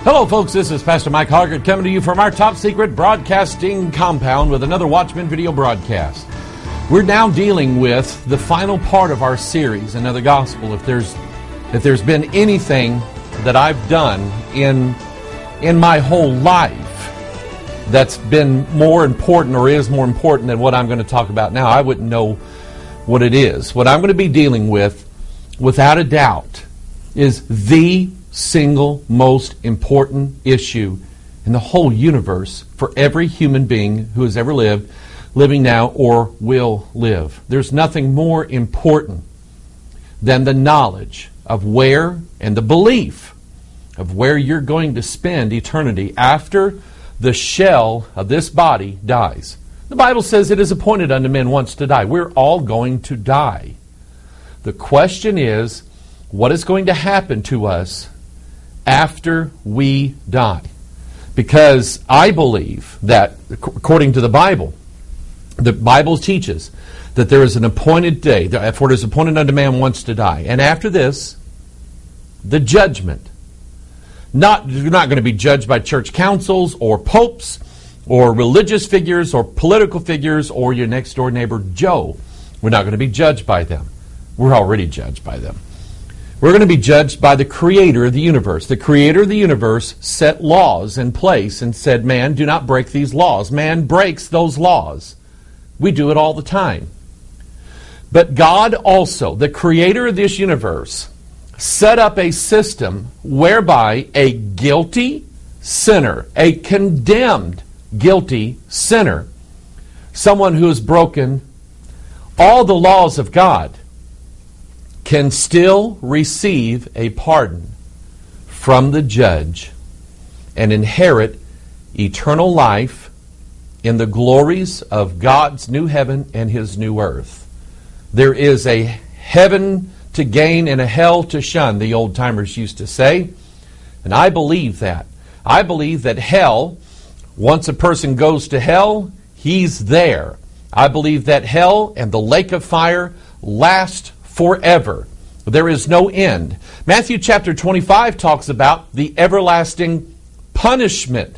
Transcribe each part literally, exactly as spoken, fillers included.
Hello, folks. This is Pastor Mike Hoggart coming to you from our top secret broadcasting compound with another Watchman video broadcast. We're now dealing with the final part of our series, Another Gospel. If there's if there's been anything that I've done in in my whole life that's been more important or is more important than what I'm going to talk about now, I wouldn't know what it is. What I'm going to be dealing with, without a doubt, is the single most important issue in the whole universe for every human being who has ever lived, living now, or will live. There's nothing more important than the knowledge of where and the belief of where you're going to spend eternity after the shell of this body dies. The Bible says it is appointed unto men once to die. We're all going to die. The question is, what is going to happen to us after we die? Because I believe that, according to the Bible, the Bible teaches that there is an appointed day, for it is appointed unto man once to die. And after this, the judgment. Not, you're not going to be judged by church councils or popes or religious figures or political figures or your next door neighbor Joe. We're not going to be judged by them. We're already judged by them. We're going to be judged by the Creator of the universe. The Creator of the universe set laws in place and said, man, do not break these laws. Man breaks those laws. We do it all the time. But God also, the Creator of this universe, set up a system whereby a guilty sinner, a condemned guilty sinner, someone who has broken all the laws of God, can still receive a pardon from the judge and inherit eternal life in the glories of God's new heaven and His new earth. There is a heaven to gain and a hell to shun, the old-timers used to say, and I believe that. I believe that hell, once a person goes to hell, he's there. I believe that hell and the lake of fire last forever. There is no end. Matthew chapter twenty-five talks about the everlasting punishment.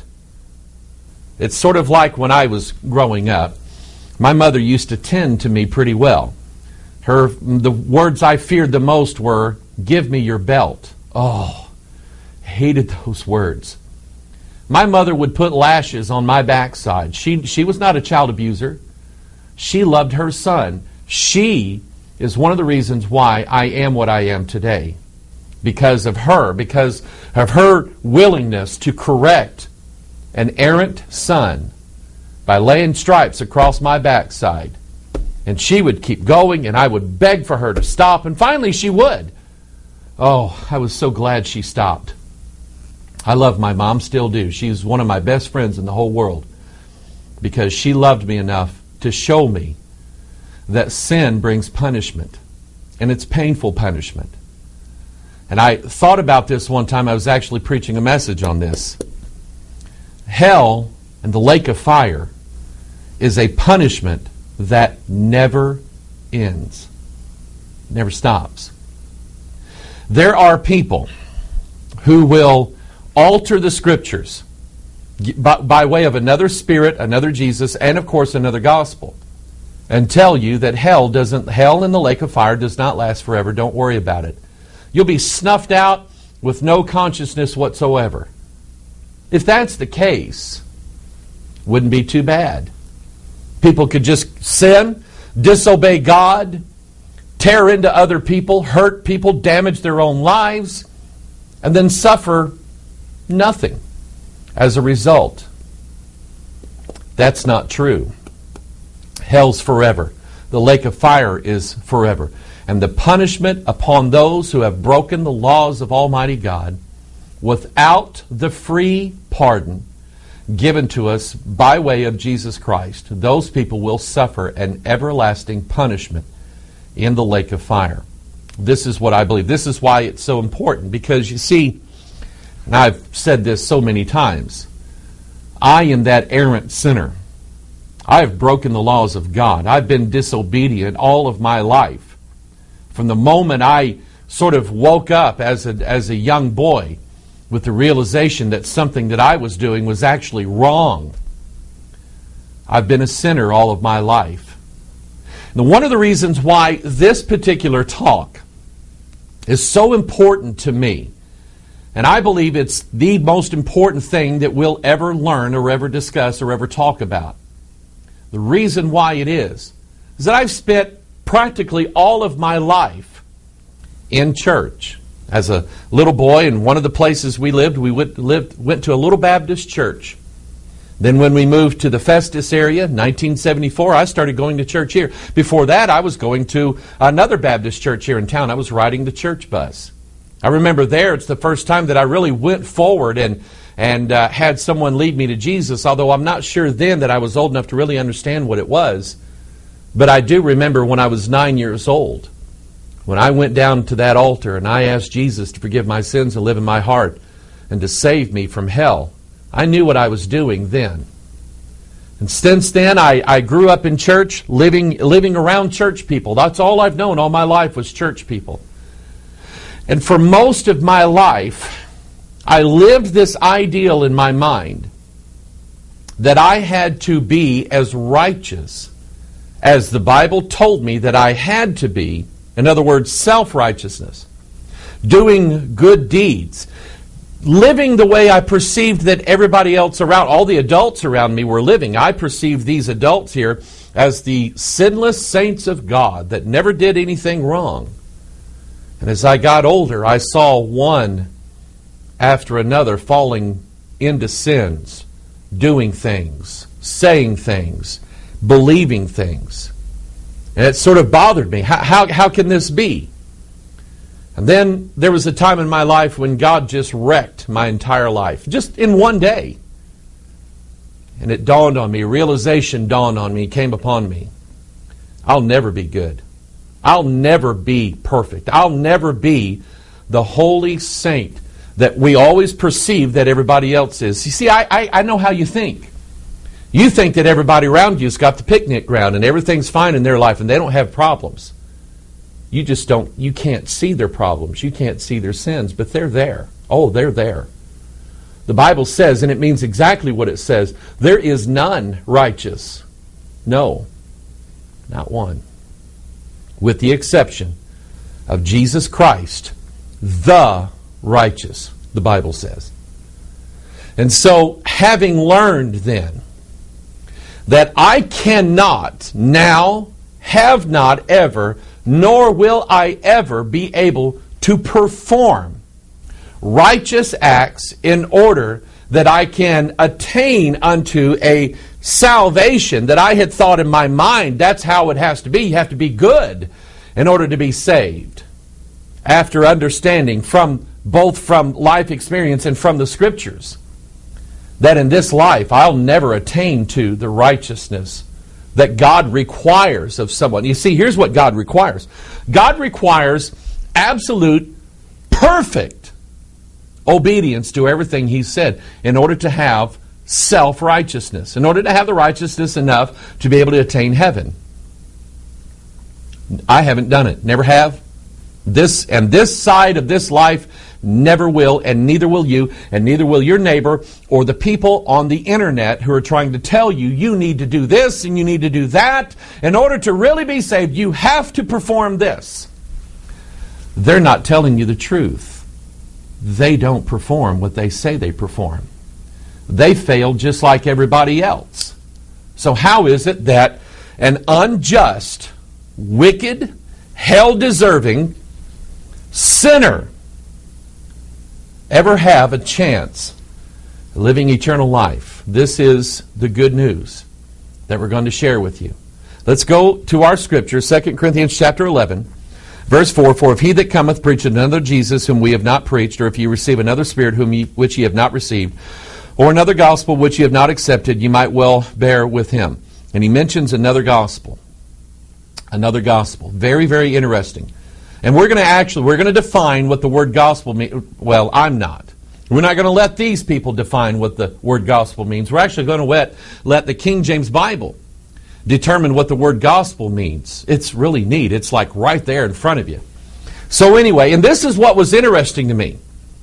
It's sort of like when I was growing up. My mother used to tend to me pretty well. Her, the words I feared the most were, "Give me your belt." Oh, hated those words. My mother would put lashes on my backside. She, she was not a child abuser. She loved her son. She is one of the reasons why I am what I am today. Because of her, because of her willingness to correct an errant son by laying stripes across my backside. And she would keep going, and I would beg for her to stop, and finally she would. Oh, I was so glad she stopped. I love my mom, still do. She's one of my best friends in the whole world because she loved me enough to show me that sin brings punishment, and it's painful punishment. And I thought about this one time. I was actually preaching a message on this. Hell and the lake of fire is a punishment that never ends, never stops. There are people who will alter the Scriptures by, by way of another Spirit, another Jesus, and of course another gospel, and tell you that hell doesn't, hell in the lake of fire does not last forever. Don't worry about it. You'll be snuffed out with no consciousness whatsoever. If that's the case, wouldn't be too bad. People could just sin, disobey God, tear into other people, hurt people, damage their own lives, and then suffer nothing as a result. That's not true. Hell's forever. The lake of fire is forever. And the punishment upon those who have broken the laws of Almighty God without the free pardon given to us by way of Jesus Christ, those people will suffer an everlasting punishment in the lake of fire. This is what I believe. This is why it's so important, because you see, and I've said this so many times, I am that errant sinner. I have broken the laws of God. I've been disobedient all of my life. From the moment I sort of woke up as a, as a young boy with the realization that something that I was doing was actually wrong. I've been a sinner all of my life. Now, one of the reasons why this particular talk is so important to me, and I believe it's the most important thing that we'll ever learn or ever discuss or ever talk about. The reason why it is, is that I've spent practically all of my life in church. As a little boy, in one of the places we lived, we went, lived, went to a little Baptist church. Then when we moved to the Festus area, nineteen seventy-four, I started going to church here. Before that, I was going to another Baptist church here in town. I was riding the church bus. I remember there, it's the first time that I really went forward and, and uh, had someone lead me to Jesus, although I'm not sure then that I was old enough to really understand what it was. But I do remember when I was nine years old, when I went down to that altar and I asked Jesus to forgive my sins and live in my heart and to save me from hell. I knew what I was doing then. And since then, I, I grew up in church, living, living around church people. That's all I've known all my life was church people. And for most of my life, I lived this ideal in my mind that I had to be as righteous as the Bible told me that I had to be. In other words, self-righteousness, doing good deeds, living the way I perceived that everybody else around, all the adults around me were living. I perceived these adults here as the sinless saints of God that never did anything wrong. And as I got older, I saw one after another falling into sins, doing things, saying things, believing things. And it sort of bothered me. How, how, how can this be? And then there was a time in my life when God just wrecked my entire life, just in one day. And it dawned on me, realization dawned on me, came upon me. I'll never be good. I'll never be perfect. I'll never be the holy saint that we always perceive that everybody else is. You see, I, I, I know how you think. You think that everybody around you's got the picnic ground and everything's fine in their life and they don't have problems. You just don't, you can't see their problems. You can't see their sins, but they're there. Oh, they're there. The Bible says, and it means exactly what it says, there is none righteous. No, not one. With the exception of Jesus Christ, the righteous, the Bible says. And so, having learned then that I cannot now, have not ever, nor will I ever be able to perform righteous acts in order that I can attain unto a salvation that I had thought in my mind that's how it has to be. You have to be good in order to be saved. After understanding from both from life experience and from the Scriptures that in this life I'll never attain to the righteousness that God requires of someone. You see, here's what God requires. God requires absolute, perfect obedience to everything He said in order to have self-righteousness, in order to have the righteousness enough to be able to attain heaven. I haven't done it. Never have. This and this side of this life never will, and neither will you, and neither will your neighbor or the people on the internet who are trying to tell you you need to do this and you need to do that. In order to really be saved, you have to perform this. They're not telling you the truth. They don't perform what they say they perform. They fail just like everybody else. So how is it that an unjust, wicked, hell-deserving sinner ever have a chance of living eternal life? This is the good news that we're going to share with you. Let's go to our scripture, Second Corinthians chapter eleven, verse four. For if he that cometh preach another Jesus whom we have not preached, or if ye receive another Spirit whom ye, which ye have not received, or another gospel which ye have not accepted, ye might well bear with him. And he mentions another gospel. Another gospel. Very, very interesting. And we're going to actually, we're going to define what the word gospel means. Well, I'm not. We're not going to let these people define what the word gospel means. We're actually going to let, let the King James Bible determine what the word gospel means. It's really neat. It's like right there in front of you. So anyway, and this is what was interesting to me.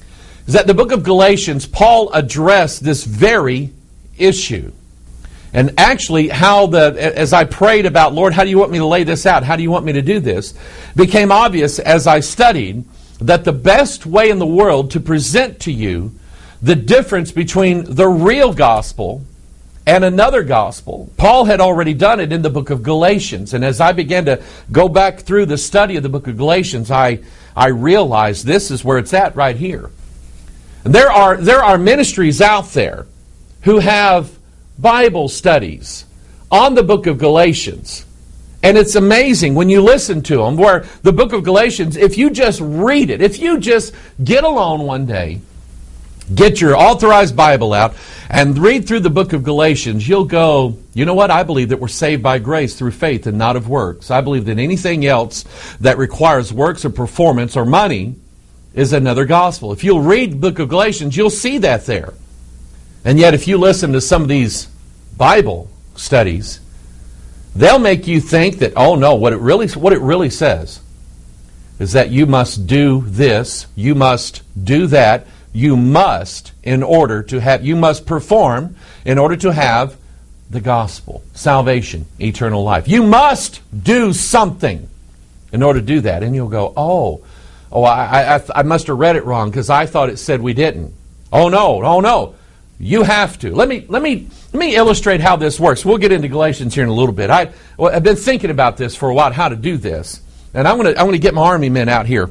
is that the book of Galatians, Paul addressed this very issue. And actually, how the as I prayed about, Lord, how do you want me to lay this out? How do you want me to do this? Became obvious as I studied that the best way in the world to present to you the difference between the real gospel and another gospel, Paul had already done it in the book of Galatians. And as I began to go back through the study of the book of Galatians, I, I realized this is where it's at right here. And there are, there are ministries out there who have Bible studies on the book of Galatians. And it's amazing when you listen to them, where the book of Galatians, if you just read it, if you just get alone one day, get your authorized Bible out, and read through the book of Galatians, you'll go, you know what? I believe that we're saved by grace through faith and not of works. I believe that anything else that requires works or performance or money is another gospel. If you'll read the book of Galatians, you'll see that there. And yet if you listen to some of these Bible studies, they'll make you think that, oh no, what it really what it really says is that you must do this, you must do that, you must in order to have, you must perform in order to have the gospel, salvation, eternal life. You must do something in order to do that. And you'll go, oh, oh, I, I, I must have read it wrong because I thought it said we didn't. Oh no, oh no. You have to. Let me let me let me illustrate how this works. We'll get into Galatians here in a little bit. I well, I've been thinking about this for a while, how to do this, and I'm going to I'm going to get my army men out here.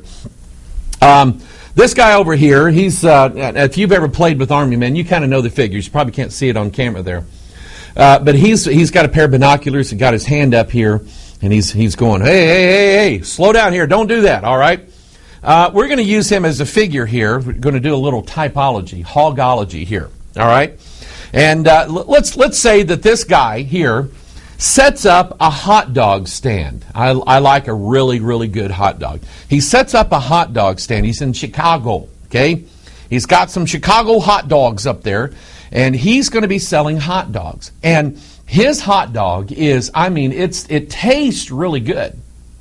Um, this guy over here, he's uh, if you've ever played with army men, you kind of know the figures. You probably can't see it on camera there, uh, but he's he's got a pair of binoculars and got his hand up here, and he's he's going, hey hey hey hey, slow down here, don't do that. All right. Uh, we're going to use him as a figure here. We're going to do a little typology, hogology here. All right, and uh, let's let's say that this guy here sets up a hot dog stand. I, I like a really really good hot dog. He sets up a hot dog stand. He's in Chicago. Okay, he's got some Chicago hot dogs up there, and he's going to be selling hot dogs. And his hot dog is, I mean, it's it tastes really good.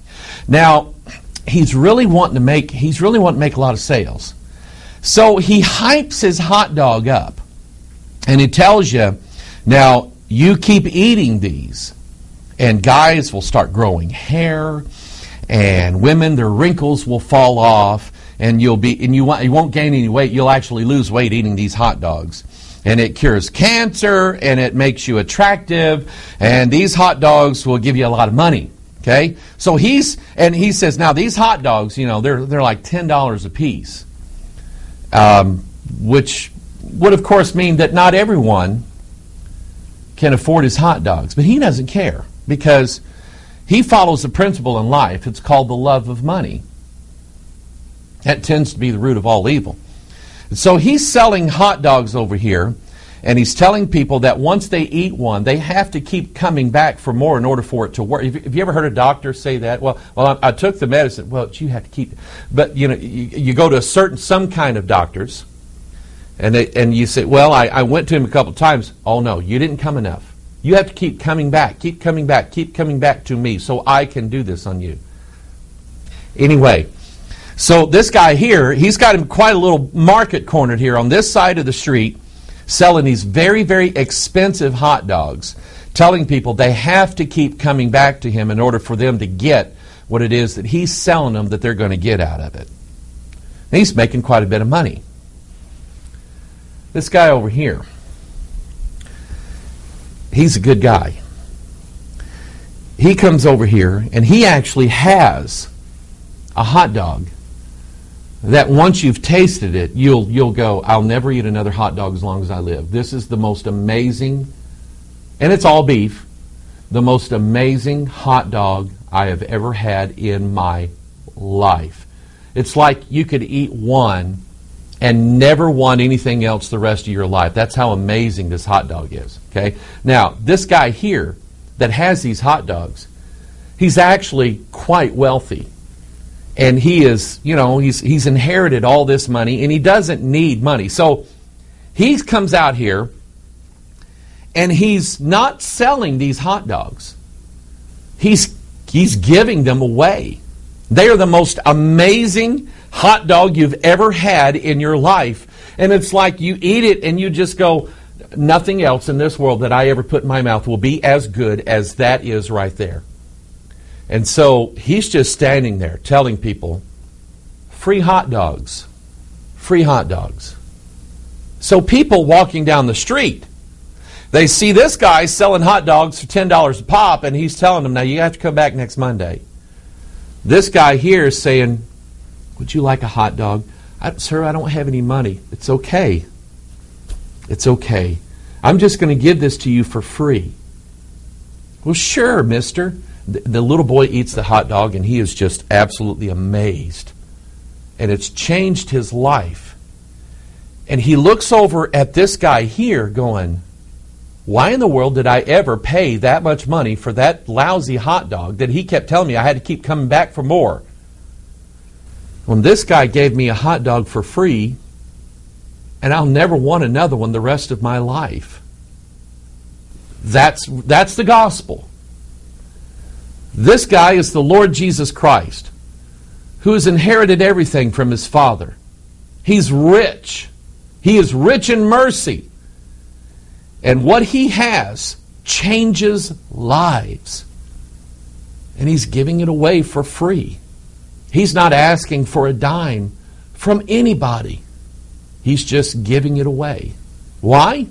Now, he's really wanting to make he's really wanting to make a lot of sales, so he hypes his hot dog up. And he tells you, now, you keep eating these, and guys will start growing hair, and women, their wrinkles will fall off, and you'll be, and you won't, you won't gain any weight. You'll actually lose weight eating these hot dogs. And it cures cancer, and it makes you attractive, and these hot dogs will give you a lot of money. Okay? So he's, and he says, now these hot dogs, you know, they're they're like ten dollars a piece, um, which would, of course, mean that not everyone can afford his hot dogs. But he doesn't care because he follows a principle in life. It's called the love of money. That tends to be the root of all evil. So he's selling hot dogs over here, and he's telling people that once they eat one, they have to keep coming back for more in order for it to work. Have you ever heard a doctor say that? Well, well, I, I took the medicine. Well, you have to keep it. But, you know, you, you go to a certain, some kind of doctors, And they, and you say, well, I, I went to him a couple of times. Oh, no, you didn't come enough. You have to keep coming back, keep coming back, keep coming back to me so I can do this on you. Anyway, so this guy here, he's got him quite a little market cornered here on this side of the street, selling these very, very expensive hot dogs, telling people they have to keep coming back to him in order for them to get what it is that he's selling them that they're going to get out of it. And he's making quite a bit of money. This guy over here, he's a good guy. He comes over here, and he actually has a hot dog that once you've tasted it, you'll you'll go, I'll never eat another hot dog as long as I live. This is the most amazing, and it's all beef, the most amazing hot dog I have ever had in my life. It's like you could eat one and never want anything else the rest of your life. That's how amazing this hot dog is. Okay. Now, this guy here that has these hot dogs, he's actually quite wealthy. And he is, you know, he's he's inherited all this money, and he doesn't need money. So he comes out here, and he's not selling these hot dogs. He's he's giving them away. They are the most amazing hot dog you've ever had in your life. And it's like you eat it and you just go, nothing else in this world that I ever put in my mouth will be as good as that is right there. And so he's just standing there telling people, free hot dogs, free hot dogs. So people walking down the street, they see this guy selling hot dogs for ten dollars a pop, and he's telling them, now you have to come back next Monday. This guy here is saying, would you like a hot dog? I, Sir, I don't have any money. It's okay. It's okay. I'm just going to give this to you for free. Well, sure, mister. The, the little boy eats the hot dog, and he is just absolutely amazed. And it's changed his life. And he looks over at this guy here going, why in the world did I ever pay that much money for that lousy hot dog that he kept telling me I had to keep coming back for more? When this guy gave me a hot dog for free, and I'll never want another one the rest of my life. That's, that's the gospel. This guy is the Lord Jesus Christ, who has inherited everything from his Father. He's rich. He is rich in mercy. And what he has changes lives. And he's giving it away for free. He's not asking for a dime from anybody. He's just giving it away. Why?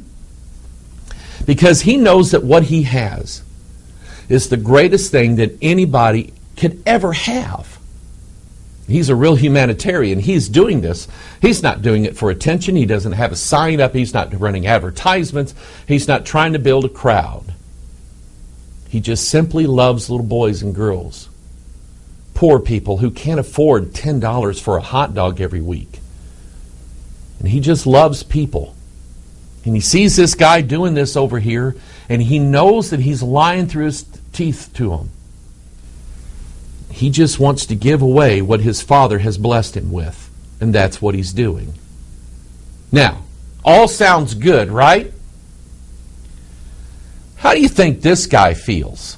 Because he knows that what he has is the greatest thing that anybody could ever have. He's a real humanitarian. He's doing this. He's not doing it for attention. He doesn't have a sign up. He's not running advertisements. He's not trying to build a crowd. He just simply loves little boys and girls. Poor people who can't afford ten dollars for a hot dog every week. And he just loves people. And he sees this guy doing this over here, and he knows that he's lying through his teeth to him. He just wants to give away what his Father has blessed him with. And that's what he's doing. Now, all sounds good, right? How do you think this guy feels?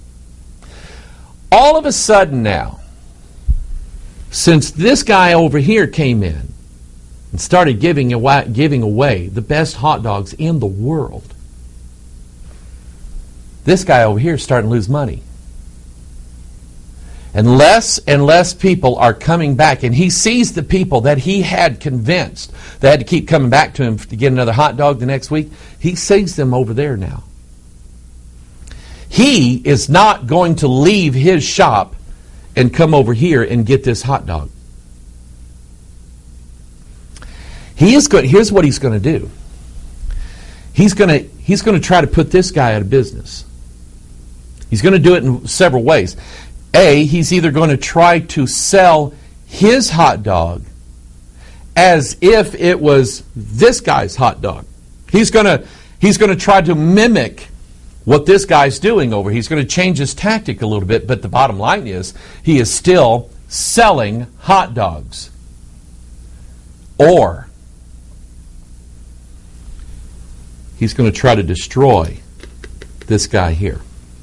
All of a sudden now, since this guy over here came in and started giving away, giving away the best hot dogs in the world, this guy over here is starting to lose money. And less and less people are coming back. And he sees the people that he had convinced that had to keep coming back to him to get another hot dog the next week. He sees them over there now. He is not going to leave his shop and come over here and get this hot dog. He is going. Here's what he's going to do. He's going to he's going to try to put this guy out of business. He's going to do it in several ways. A, he's either going to try to sell his hot dog as if it was this guy's hot dog. He's going to he's going to try to mimic what this guy's doing over. He's going to change his tactic a little bit, but the bottom line is he is still selling hot dogs. Or he's going to try to destroy this guy here.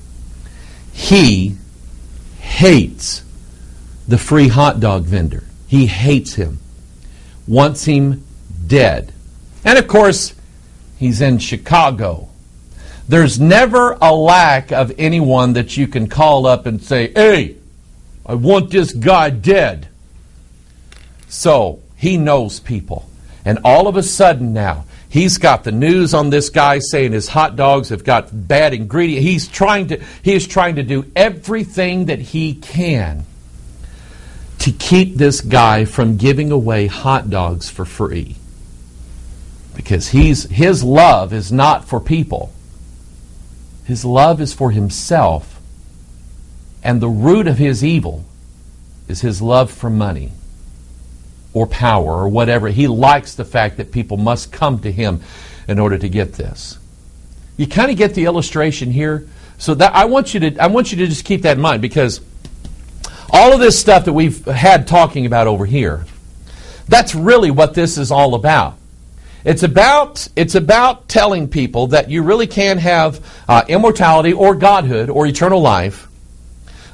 He hates the free hot dog vendor. He hates him. Wants him dead. And of course, he's in Chicago. There's never a lack of anyone that you can call up and say, hey, I want this guy dead. So, he knows people. And all of a sudden now, he's got the news on this guy saying his hot dogs have got bad ingredients. He's trying to, he is trying to do everything that he can to keep this guy from giving away hot dogs for free. Because he's, his love is not for people. His love is for himself. And the root of his evil is his love for money or power or whatever. He likes the fact that people must come to him in order to get this. You kind of get the illustration here. So that I want you to I want you to just keep that in mind, because all of this stuff that we've had talking about over here, that's really what this is all about. It's about it's about telling people that you really can have uh, immortality or godhood or eternal life,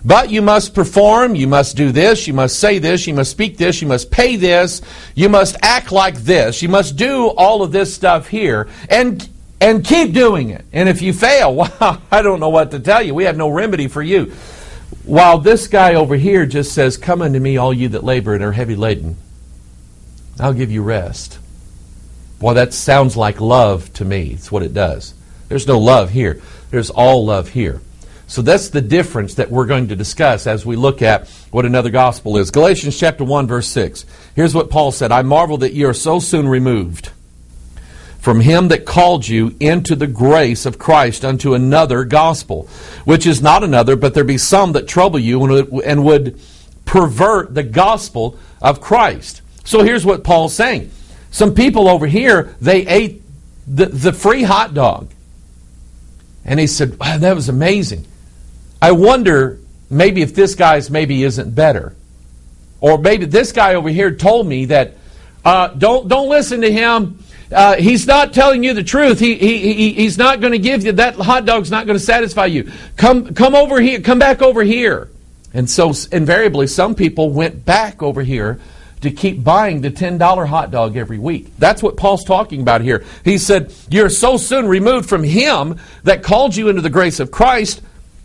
But you must perform, you must do this, you must say this, you must speak this, you must pay this, you must act like this, you must do all of this stuff here, and and keep doing it. And if you fail, wow, I don't know what to tell you. We have no remedy for you. While this guy over here just says, come unto me, all you that labor and are heavy laden. I'll give you rest. Boy, that sounds like love to me. It's what it does. There's no love here. There's all love here. So that's the difference that we're going to discuss as we look at what another gospel is. Galatians chapter one, verse six. Here's what Paul said. I marvel that ye are so soon removed from him that called you into the grace of Christ unto another gospel, which is not another, but there be some that trouble you and would pervert the gospel of Christ. So here's what Paul's saying. Some people over here, they ate the, the free hot dog. And he said, wow, that was amazing. I wonder maybe if this guy's maybe isn't better. Or maybe this guy over here told me that uh, don't don't listen to him. Uh, he's not telling you the truth. He, he, he He's not going to give you, that hot dog's not going to satisfy you. Come, come over here, come back over here. And so invariably some people went back over here to keep buying the ten dollar hot dog every week. That's what Paul's talking about here. He said, you're so soon removed from him that called you into the grace of Christ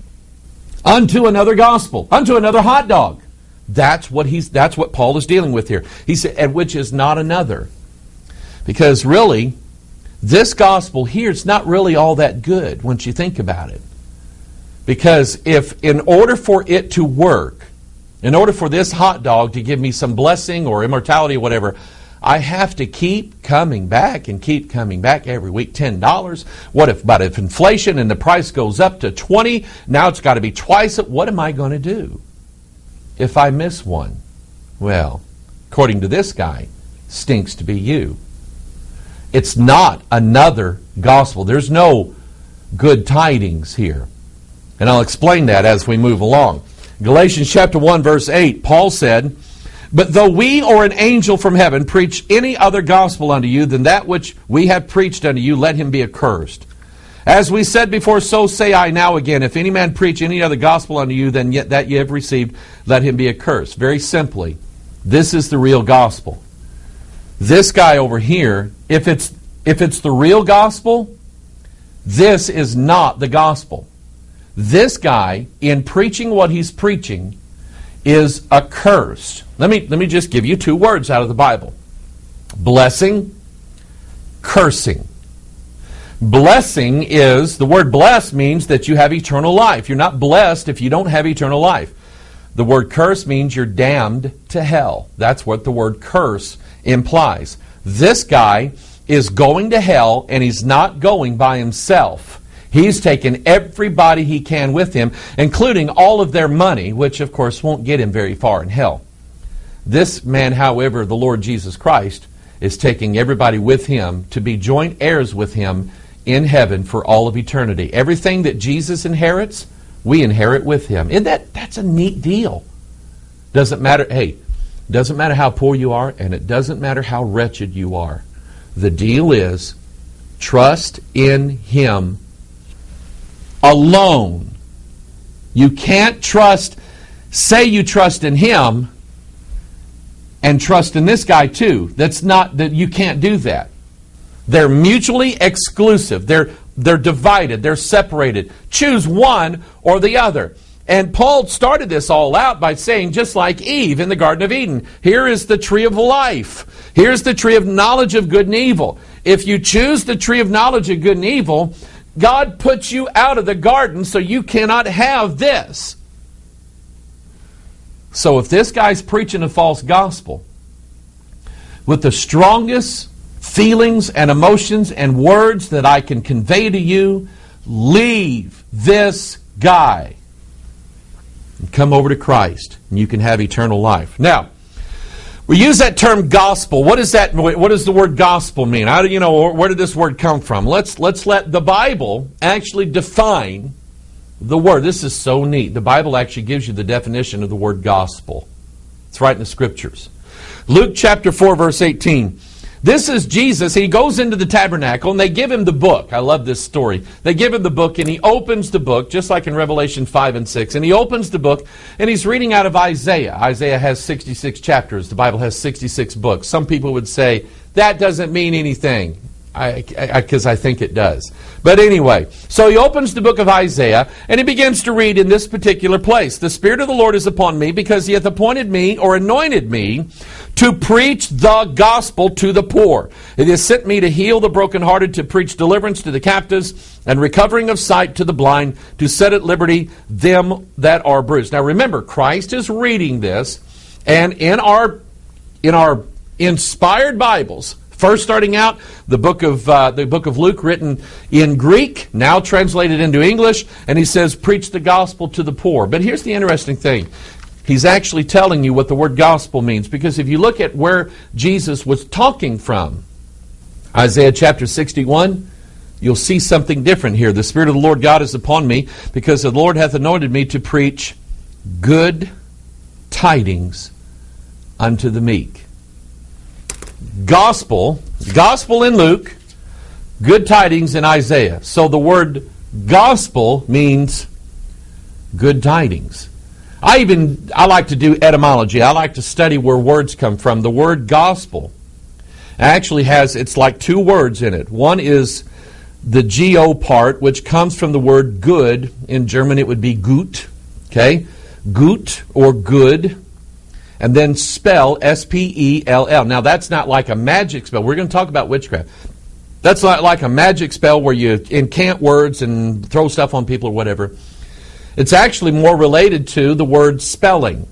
unto another gospel, unto another hot dog. That's what he's. That's what Paul is dealing with here. He said, and which is not another. Because really, this gospel here is not really all that good once you think about it. Because if in order for it to work, in order for this hot dog to give me some blessing or immortality or whatever, I have to keep coming back and keep coming back every week. ten dollars. What if, but if inflation and the price goes up to twenty dollars, now it's got to be twice it. What am I going to do if I miss one? Well, according to this guy, stinks to be you. It's not another gospel. There's no good tidings here. And I'll explain that as we move along. Galatians chapter one, verse eight, Paul said, but though we or an angel from heaven preach any other gospel unto you than that which we have preached unto you, let him be accursed. As we said before, so say I now again, if any man preach any other gospel unto you than yet that ye have received, let him be accursed. Very simply, this is the real gospel. This guy over here, if it's if it's the real gospel, this is not the gospel. This guy, in preaching what he's preaching, is accursed. Let me, let me just give you two words out of the Bible. Blessing, cursing. Blessing is, the word bless means that you have eternal life. You're not blessed if you don't have eternal life. The word curse means you're damned to hell. That's what the word curse implies. This guy is going to hell, and he's not going by himself. He's taken everybody he can with him, including all of their money, which of course won't get him very far in hell. This man, however, the Lord Jesus Christ, is taking everybody with him to be joint heirs with him in heaven for all of eternity. Everything that Jesus inherits, we inherit with him. Isn't that, that's a neat deal. Doesn't matter, hey, doesn't matter how poor you are, and it doesn't matter how wretched you are. The deal is, trust in him alone. You can't trust, say you trust in him and trust in this guy too. That's not, that you can't do that. They're mutually exclusive. They're they're divided. They're separated. Choose one or the other. And Paul started this all out by saying, just like Eve in the Garden of Eden, here is the tree of life. Here's the tree of knowledge of good and evil. If you choose the tree of knowledge of good and evil, God puts you out of the garden so you cannot have this. So if this guy's preaching a false gospel with the strongest feelings and emotions and words that I can convey to you, leave this guy and come over to Christ, and you can have eternal life. Now, we use that term gospel. What is that? What does the word gospel mean? How do you know, where did this word come from? Let's let's let the Bible actually define the word. This is so neat. The Bible actually gives you the definition of the word gospel. It's right in the Scriptures. Luke chapter four, verse eighteen. This is Jesus. He goes into the tabernacle and they give him the book. I love this story. They give him the book and he opens the book, just like in Revelation five and six. And he opens the book and he's reading out of Isaiah. Isaiah has sixty-six chapters. The Bible has sixty-six books. Some people would say, that doesn't mean anything. Because I, I, I think it does. But anyway, so he opens the book of Isaiah and he begins to read in this particular place. The Spirit of the Lord is upon me because he hath appointed me or anointed me to preach the gospel to the poor. It has sent me to heal the brokenhearted, to preach deliverance to the captives, and recovering of sight to the blind, to set at liberty them that are bruised. Now remember, Christ is reading this, and in our in our inspired Bibles, first starting out, the book of uh, the book of Luke, written in Greek, now translated into English, and he says, preach the gospel to the poor. But here's the interesting thing. He's actually telling you what the word gospel means, because if you look at where Jesus was talking from, Isaiah chapter sixty-one, you'll see something different here. The Spirit of the Lord God is upon me, because the Lord hath anointed me to preach good tidings unto the meek. Gospel, gospel in Luke, good tidings in Isaiah. So the word gospel means good tidings. I even, I like to do etymology. I like to study where words come from. The word gospel actually has, it's like two words in it. One is the G-O part, which comes from the word good. In German it would be gut, okay? Gut or good. And then spell, S P E L L. Now that's not like a magic spell. We're going to talk about witchcraft. That's not like a magic spell where you incant words and throw stuff on people or whatever. It's actually more related to the word spelling,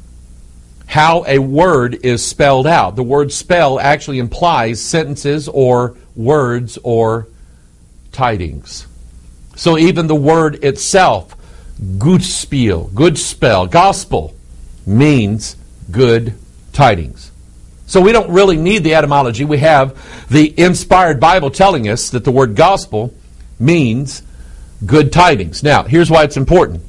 how a word is spelled out. The word spell actually implies sentences or words or tidings. So even the word itself, good spiel, good spell, gospel, means good tidings. So we don't really need the etymology. We have the inspired Bible telling us that the word gospel means good tidings. Now, here's why it's important.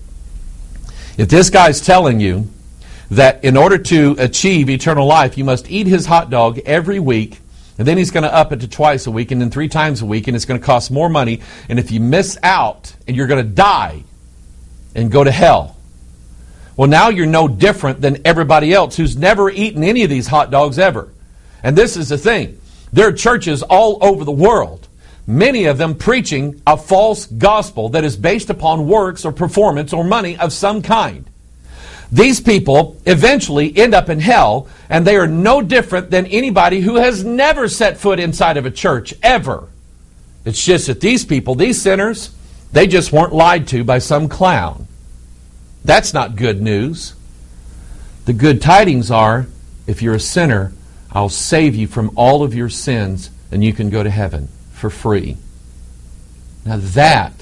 If this guy's telling you that in order to achieve eternal life, you must eat his hot dog every week, and then he's going to up it to twice a week, and then three times a week, and it's going to cost more money, and if you miss out, and you're going to die and go to hell, well, now you're no different than everybody else who's never eaten any of these hot dogs ever. And this is the thing. There are churches all over the world, many of them preaching a false gospel that is based upon works or performance or money of some kind. These people eventually end up in hell, and they are no different than anybody who has never set foot inside of a church, ever. It's just that these people, these sinners, they just weren't lied to by some clown. That's not good news. The good tidings are, if you're a sinner, I'll save you from all of your sins, and you can go to heaven for free. Now that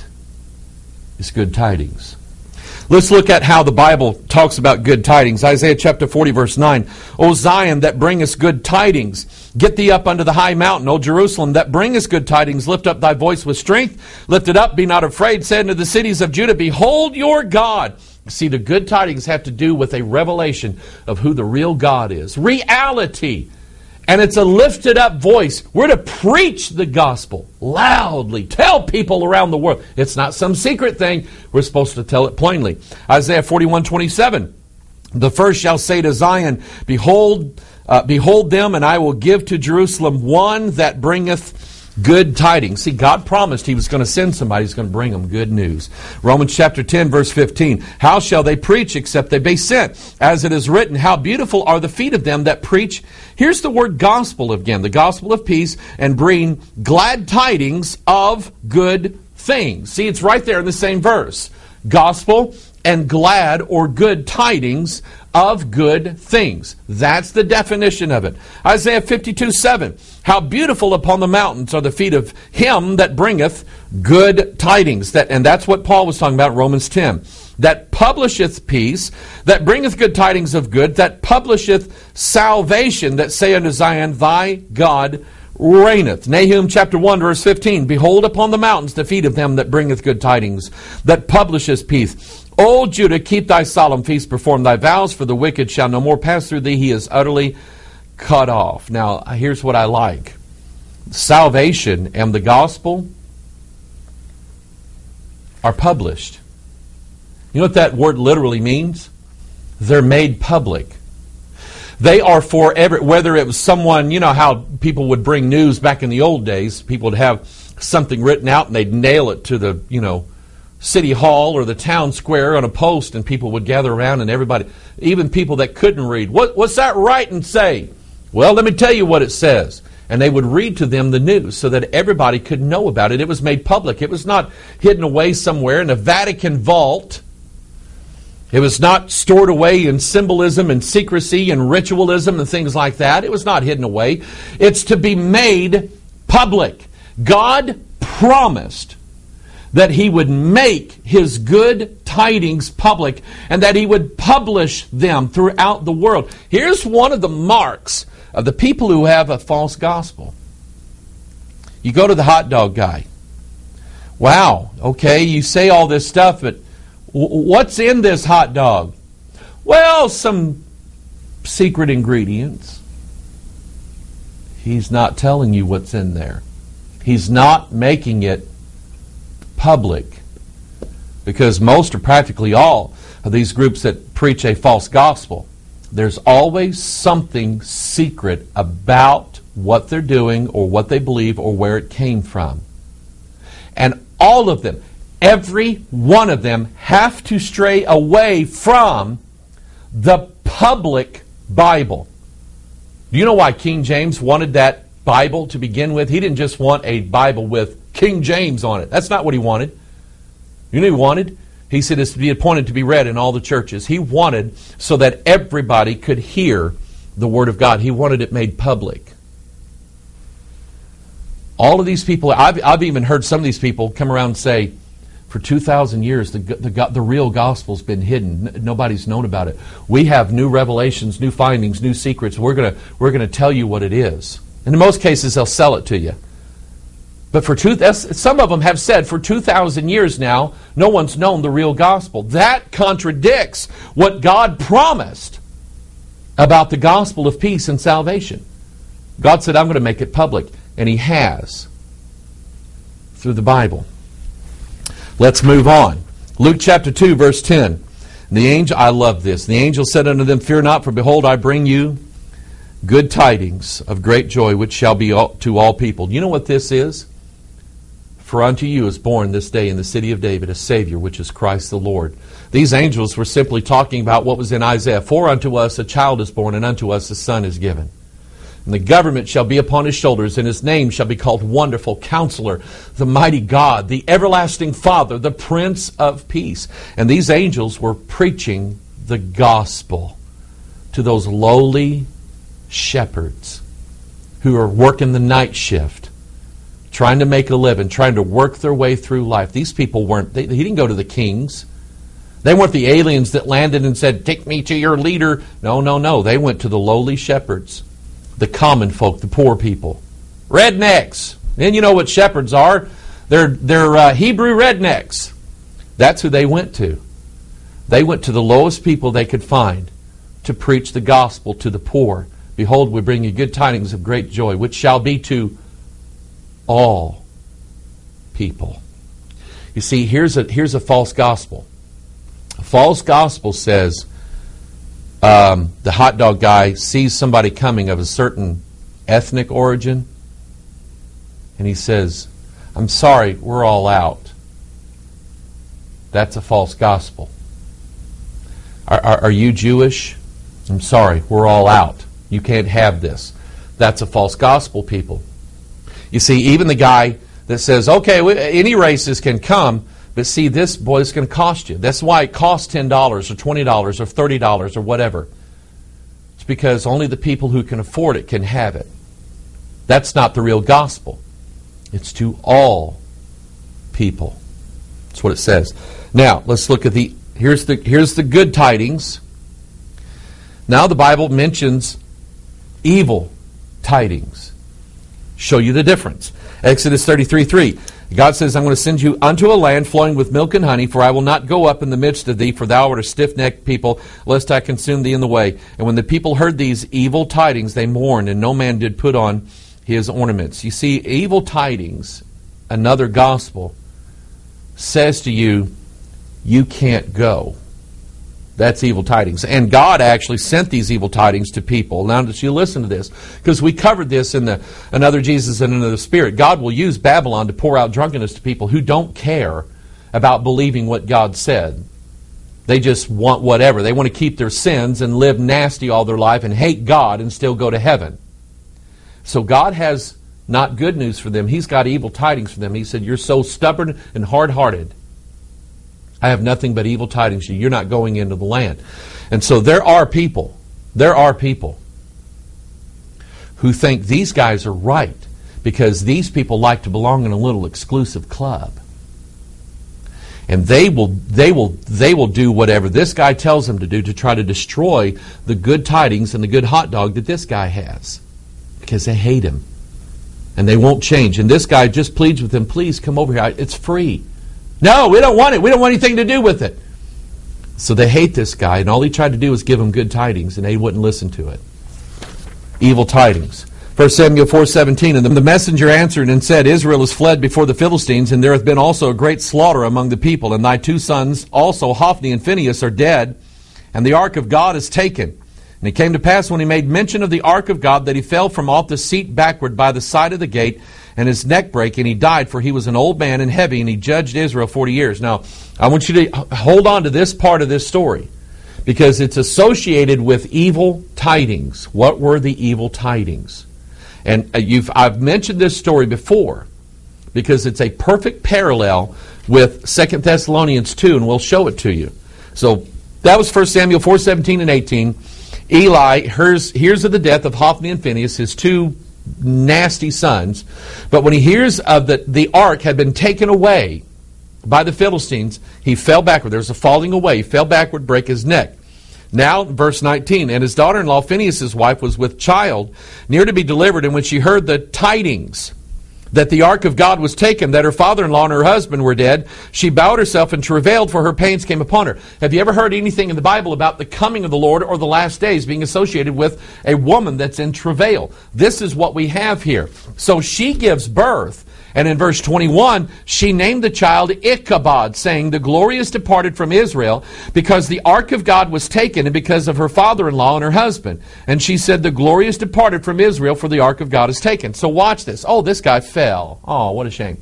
is good tidings. Let's look at how the Bible talks about good tidings. Isaiah chapter forty, verse nine. O Zion, that bringest good tidings, get thee up unto the high mountain. O Jerusalem, that bringest good tidings, lift up thy voice with strength. Lift it up, be not afraid. Say unto the cities of Judah, behold your God. See, the good tidings have to do with a revelation of who the real God is. Reality. And it's a lifted up voice. We're to preach the gospel loudly. Tell people around the world. It's not some secret thing. We're supposed to tell it plainly. Isaiah forty-one, twenty-seven. The first shall say to Zion, Behold, uh, behold them, and I will give to Jerusalem one that bringeth good tidings. See, God promised He was going to send somebody who's going to bring them good news. Romans chapter ten, verse fifteen. How shall they preach except they be sent? As it is written, how beautiful are the feet of them that preach. Here's the word gospel again. The gospel of peace, and bring glad tidings of good things. See, it's right there in the same verse. Gospel and glad or good tidings of good things. That's the definition of it. Isaiah fifty-two, seven. How beautiful upon the mountains are the feet of him that bringeth good tidings. That, and that's what Paul was talking about in Romans ten. That publisheth peace, that bringeth good tidings of good, that publisheth salvation, that say unto Zion, thy God reigneth. Nahum chapter one, verse fifteen. Behold upon the mountains the feet of them that bringeth good tidings, that publisheth peace. O Judah, keep thy solemn feast, perform thy vows, for the wicked shall no more pass through thee. He is utterly cut off. Now, here's what I like. salvation and the gospel are published. You know what that word literally means? They're made public. They are for every, whether it was someone, you know how people would bring news back in the old days, people would have something written out and they'd nail it to the, you know, city hall or the town square on a post, and people would gather around, and everybody, even people that couldn't read, what, what's that writing say? Well, let me tell you what it says. And they would read to them the news so that everybody could know about it. It was made public. It was not hidden away somewhere in a Vatican vault. It was not stored away in symbolism and secrecy and ritualism and things like that. It was not hidden away. It's to be made public. God promised that He would make His good tidings public and that He would publish them throughout the world. Here's one of the marks of the people who have a false gospel. You go to the hot dog guy. Wow, okay, you say all this stuff, but what's in this hot dog? Well, some secret ingredients. He's not telling you what's in there. He's not making it public. Because most or practically all of these groups that preach a false gospel, there's always something secret about what they're doing or what they believe or where it came from. And all of them, every one of them, have to stray away from the public Bible. Do you know why King James wanted that Bible to begin with? He didn't just want a Bible with King James on it. That's not what he wanted. You know what he wanted? He said it's to be appointed to be read in all the churches. He wanted so that everybody could hear the Word of God. He wanted it made public. All of these people, I've, I've even heard some of these people come around and say, for two thousand years, the, the, the real gospel's been hidden. Nobody's known about it. We have new revelations, new findings, new secrets. We're going to we're going to tell you what it is. And in most cases, they'll sell it to you. But for two, some of them have said for two thousand years now, no one's known the real gospel. That contradicts what God promised about the gospel of peace and salvation. God said, I'm going to make it public. And He has. Through the Bible. Let's move on. Luke chapter two, verse ten. The angel, I love this. The angel said unto them, Fear not, for behold, I bring you good tidings of great joy, which shall be to all people. Do you know what this is? For unto you is born this day in the city of David a Savior, which is Christ the Lord. These angels were simply talking about what was in Isaiah. For unto us a child is born, and unto us a son is given. And the government shall be upon His shoulders, and His name shall be called Wonderful Counselor, the Mighty God, the Everlasting Father, the Prince of Peace. And these angels were preaching the gospel to those lowly shepherds who are working the night shift, trying to make a living, trying to work their way through life. These people weren't, they, he didn't go to the kings. They weren't the aliens that landed and said, take me to your leader. No, no, no. They went to the lowly shepherds, the common folk, the poor people. Rednecks. And you know what shepherds are. They're, they're uh, Hebrew rednecks. That's who they went to. They went to the lowest people they could find to preach the gospel to the poor. Behold, we bring you good tidings of great joy, which shall be to all people. You see, here's a, here's a false gospel. A false gospel says um, the hot dog guy sees somebody coming of a certain ethnic origin, and he says, I'm sorry, we're all out. That's a false gospel. Are, are, are you Jewish? I'm sorry, we're all out. You can't have this. That's a false gospel, people. You see, even the guy that says, okay, any races can come, but see, this, boy, it's going to cost you. That's why it costs ten dollars or twenty dollars or thirty dollars or whatever. It's because only the people who can afford it can have it. That's not the real gospel. It's to all people. That's what it says. Now, let's look at the, here's the, here's the good tidings. Now the Bible mentions evil tidings. Show you the difference. Exodus thirty-three three. God says, I'm going to send you unto a land flowing with milk and honey, for I will not go up in the midst of thee, for thou art a stiff-necked people, lest I consume thee in the way. And when the people heard these evil tidings, they mourned, and no man did put on his ornaments. You see, evil tidings, another gospel, says to you, you can't go. That's evil tidings. And God actually sent these evil tidings to people. Now that you listen to this, because we covered this in the Another Jesus and Another Spirit. God will use Babylon to pour out drunkenness to people who don't care about believing what God said. They just want whatever. They want to keep their sins and live nasty all their life and hate God and still go to heaven. So God has not good news for them. He's got evil tidings for them. He said, you're so stubborn and hard-hearted. I have nothing but evil tidings to you. You're not going into the land. And so there are people, there are people who think these guys are right because these people like to belong in a little exclusive club. And they will they will they will do whatever this guy tells them to do to try to destroy the good tidings and the good hot dog that this guy has. Because they hate him. And they won't change. And this guy just pleads with them, please come over here. It's free. No, we don't want it. We don't want anything to do with it. So they hate this guy, and all he tried to do was give him good tidings, and they wouldn't listen to it. Evil tidings. First Samuel four seventeen, and the messenger answered and said, Israel is fled before the Philistines, and there hath been also a great slaughter among the people, and thy two sons also, Hophni and Phinehas, are dead, and the ark of God is taken. And it came to pass when he made mention of the ark of God that he fell from off the seat backward by the side of the gate, and his neck brake, and he died, for he was an old man and heavy, and he judged Israel forty years. Now, I want you to hold on to this part of this story, because it's associated with evil tidings. What were the evil tidings? And you've I've mentioned this story before, because it's a perfect parallel with Second Thessalonians two, and we'll show it to you. So that was First Samuel four seventeen and eighteen. Eli hears, hears of the death of Hophni and Phinehas, his two nasty sons. But when he hears of that the ark had been taken away by the Philistines, he fell backward. There was a falling away. He fell backward, break his neck. Now, verse nineteen, and his daughter-in-law Phinehas' wife was with child, near to be delivered, and when she heard the tidings that the ark of God was taken, that her father-in-law and her husband were dead, she bowed herself and travailed, for her pains came upon her. Have you ever heard anything in the Bible about the coming of the Lord or the last days being associated with a woman that's in travail? This is what we have here. So she gives birth, and in verse twenty-one, she named the child Ichabod, saying, the glory is departed from Israel, because the ark of God was taken, and because of her father-in-law and her husband. And she said, the glory is departed from Israel, for the ark of God is taken. So watch this. Oh, this guy fell. Oh, what a shame.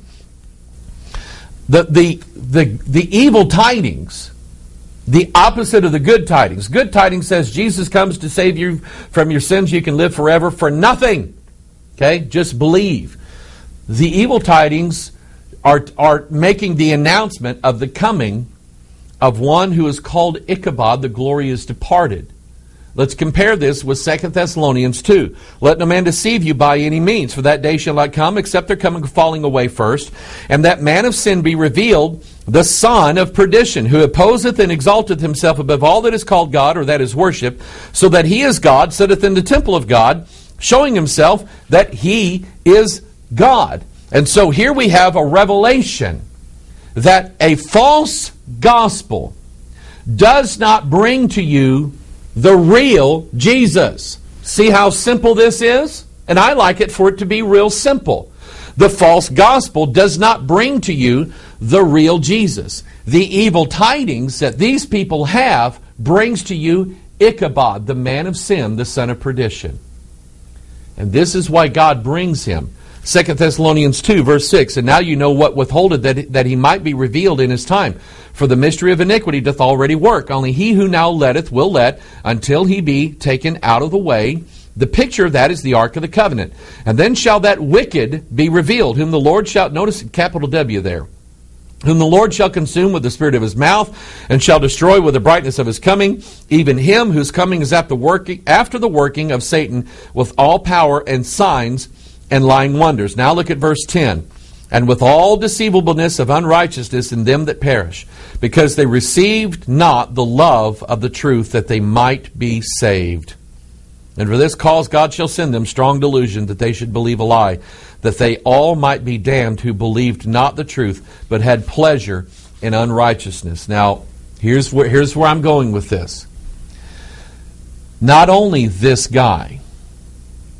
The, the, the, the evil tidings, the opposite of the good tidings. Good tidings says Jesus comes to save you from your sins. You can live forever for nothing. Okay? Just believe. The evil tidings are, are making the announcement of the coming of one who is called Ichabod, the glory is departed. Let's compare this with Second Thessalonians two. Let no man deceive you by any means, for that day shall not come, except there come a falling away first, and that man of sin be revealed, the son of perdition, who opposeth and exalteth himself above all that is called God, or that is worshipped, so that he is God, sitteth in the temple of God, showing himself that he is God. And so here we have a revelation that a false gospel does not bring to you the real Jesus. See how simple this is? And I like it for it to be real simple. The false gospel does not bring to you the real Jesus. The evil tidings that these people have brings to you Ichabod, the man of sin, the son of perdition. And this is why God brings him. Second Thessalonians two, verse six, and now you know what withholdeth, that, that he might be revealed in his time. For the mystery of iniquity doth already work. Only he who now letteth will let, until he be taken out of the way. The picture of that is the Ark of the Covenant. And then shall that wicked be revealed, whom the Lord shall, notice capital W there, whom the Lord shall consume with the spirit of his mouth, and shall destroy with the brightness of his coming, even him whose coming is after the working, after the working of Satan, with all power and signs and lying wonders. Now look at verse ten. And with all deceivableness of unrighteousness in them that perish, because they received not the love of the truth, that they might be saved. And for this cause God shall send them strong delusion, that they should believe a lie, that they all might be damned who believed not the truth, but had pleasure in unrighteousness. Now, here's where, here's where I'm going with this. Not only this guy,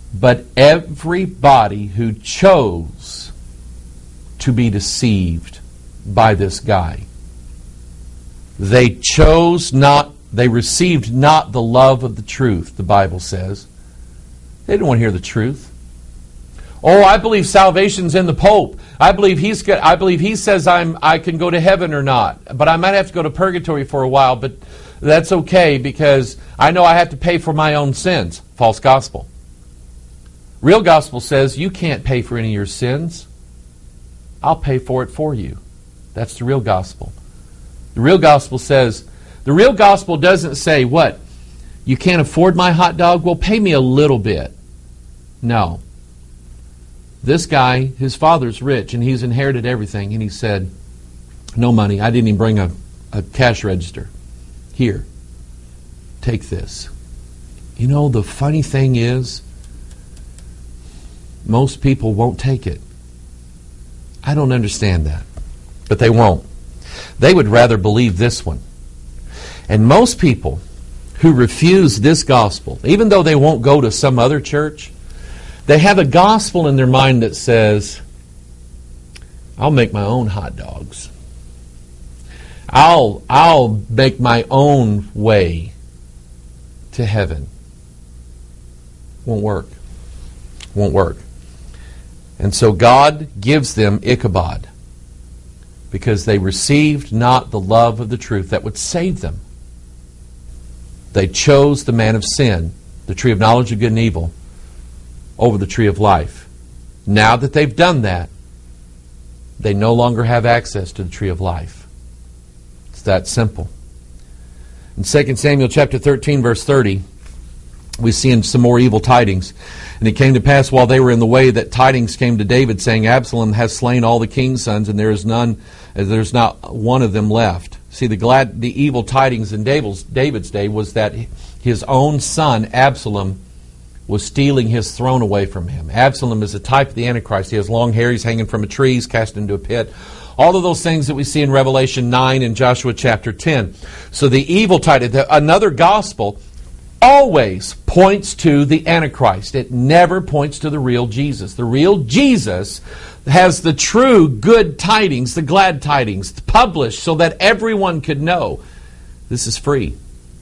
But everybody who chose to be deceived by this guy, they chose not, they received not the love of the truth, the Bible says. They didn't want to hear the truth. Oh, I believe salvation's in the Pope. I believe he's got, I believe he says I'm I can go to heaven or not. But I might have to go to purgatory for a while, but that's okay because I know I have to pay for my own sins. False gospel. Real gospel says you can't pay for any of your sins. I'll pay for it for you. That's the real gospel. The real gospel says, the real gospel doesn't say, what? You can't afford my hot dog? Well, pay me a little bit. No. This guy, his father's rich, and he's inherited everything, and he said, no money. I didn't even bring a, a cash register. Here, take this. You know, the funny thing is, most people won't take it. I don't understand that. But they won't. They would rather believe this one. And most people who refuse this gospel, even though they won't go to some other church, they have a gospel in their mind that says, I'll make my own hot dogs. I'll, I'll make my own way to heaven. Won't work. Won't work. And so God gives them Ichabod because they received not the love of the truth that would save them. They chose the man of sin, the tree of knowledge of good and evil, over the tree of life. Now that they've done that, they no longer have access to the tree of life. It's that simple. In Second Samuel chapter thirteen, verse thirty, we see some more evil tidings. And it came to pass while they were in the way that tidings came to David, saying, Absalom has slain all the king's sons, and there is none, there's not one of them left. See, the glad, the evil tidings in David's, David's day was that his own son, Absalom, was stealing his throne away from him. Absalom is a type of the Antichrist. He has long hair, he's hanging from a tree, he's cast into a pit. All of those things that we see in Revelation nine and Joshua chapter ten. So the evil tidings, another gospel, always points to the Antichrist. It never points to the real Jesus. The real Jesus has the true good tidings, the glad tidings, published so that everyone could know this is free.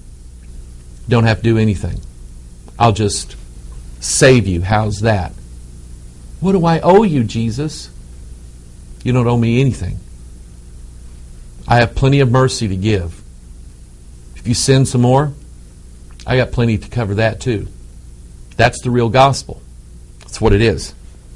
Don't have to do anything. I'll just save you. How's that? What do I owe you, Jesus? You don't owe me anything. I have plenty of mercy to give. If you sin some more, I got plenty to cover that too. That's the real gospel. That's what it is.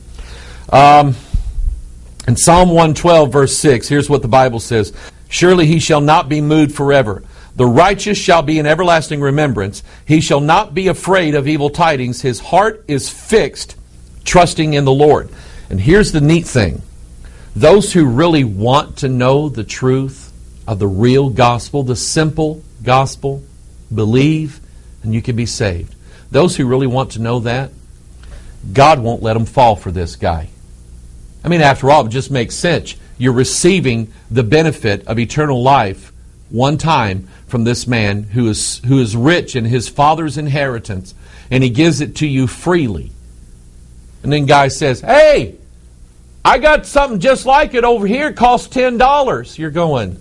Um, in Psalm one twelve, verse six, here's what the Bible says. Surely he shall not be moved forever. The righteous shall be in everlasting remembrance. He shall not be afraid of evil tidings. His heart is fixed, trusting in the Lord. And here's the neat thing. Those who really want to know the truth of the real gospel, the simple gospel, believe and you can be saved. Those who really want to know that, God won't let them fall for this guy. I mean, after all, it just makes sense. You're receiving the benefit of eternal life one time from this man who is who is rich in his father's inheritance, and he gives it to you freely. And then guy says, hey, I got something just like it over here. It costs ten dollars. You're going,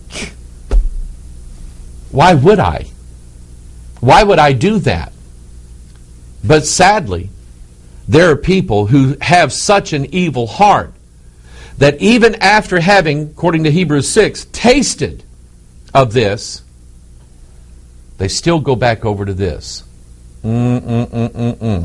why would I? Why would I do that? But sadly, there are people who have such an evil heart that even after having, according to Hebrews six, tasted of this, they still go back over to this. Mm-mm-mm-mm-mm.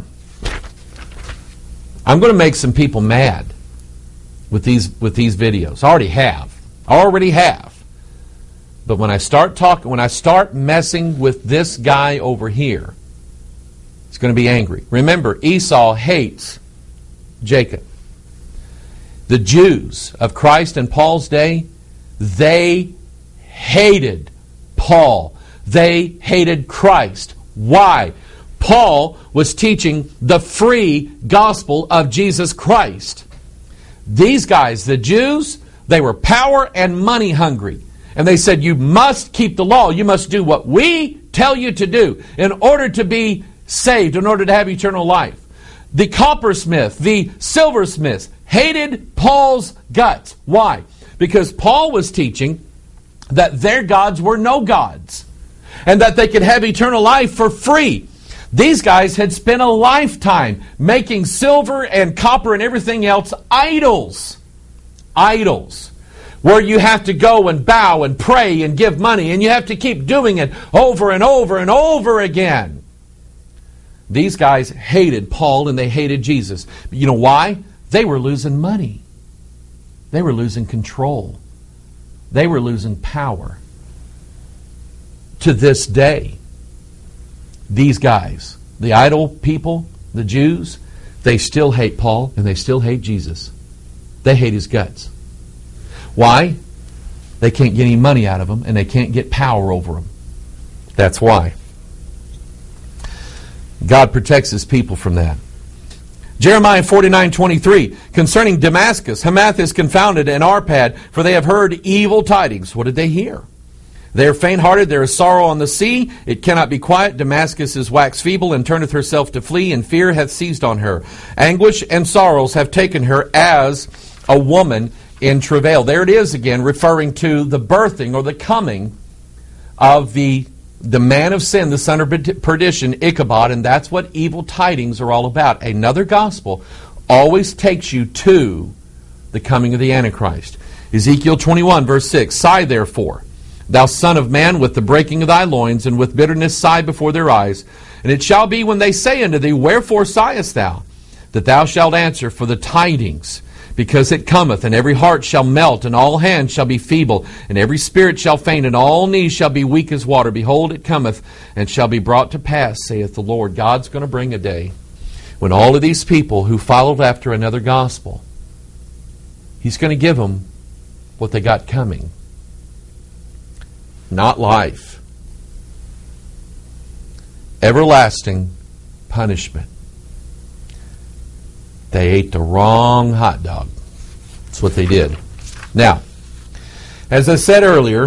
I'm going to make some people mad with these with these videos. I already have. I already have. But when I start talking, when I start messing with this guy over here, it's going to be angry. Remember, Esau hates Jacob. The Jews of Christ and Paul's day, they hated Paul. They hated Christ. Why? Paul was teaching the free gospel of Jesus Christ. These guys, the Jews, they were power and money hungry. And they said, you must keep the law. You must do what we tell you to do in order to be saved, in order to have eternal life. the coppersmith, the silversmith, hated Paul's guts. Why? Because Paul was teaching that their gods were no gods, and that they could have eternal life for free. These guys had spent a lifetime making silver and copper and everything else idols. Idols. Where you have to go and bow and pray and give money, and you have to keep doing it over and over and over again. These guys hated Paul and they hated Jesus. You know why? They were losing money. They were losing control. They were losing power. To this day, these guys, the idol people, the Jews, they still hate Paul and they still hate Jesus. They hate his guts. Why? They can't get any money out of him and they can't get power over him. That's why. God protects His people from that. Jeremiah forty-nine twenty-three, concerning Damascus, Hamath is confounded, and Arpad, for they have heard evil tidings. What did they hear? They are faint-hearted, there is sorrow on the sea, it cannot be quiet. Damascus is waxed feeble, and turneth herself to flee, and fear hath seized on her. Anguish and sorrows have taken her as a woman in travail. There it is again, referring to the birthing or the coming of the The man of sin, the son of perdition, Ichabod, and that's what evil tidings are all about. Another gospel always takes you to the coming of the Antichrist. Ezekiel twenty-one, verse six, Sigh therefore, thou son of man, with the breaking of thy loins, and with bitterness sigh before their eyes. And it shall be when they say unto thee, Wherefore sighest thou? That thou shalt answer, For the tidings, because it cometh, and every heart shall melt, and all hands shall be feeble, and every spirit shall faint, and all knees shall be weak as water. Behold, it cometh, and shall be brought to pass, saith the Lord. God's going to bring a day when all of these people who followed after another gospel, He's going to give them what they got coming. Not life. Everlasting punishment. They ate the wrong hot dog. That's what they did. Now, as I said earlier,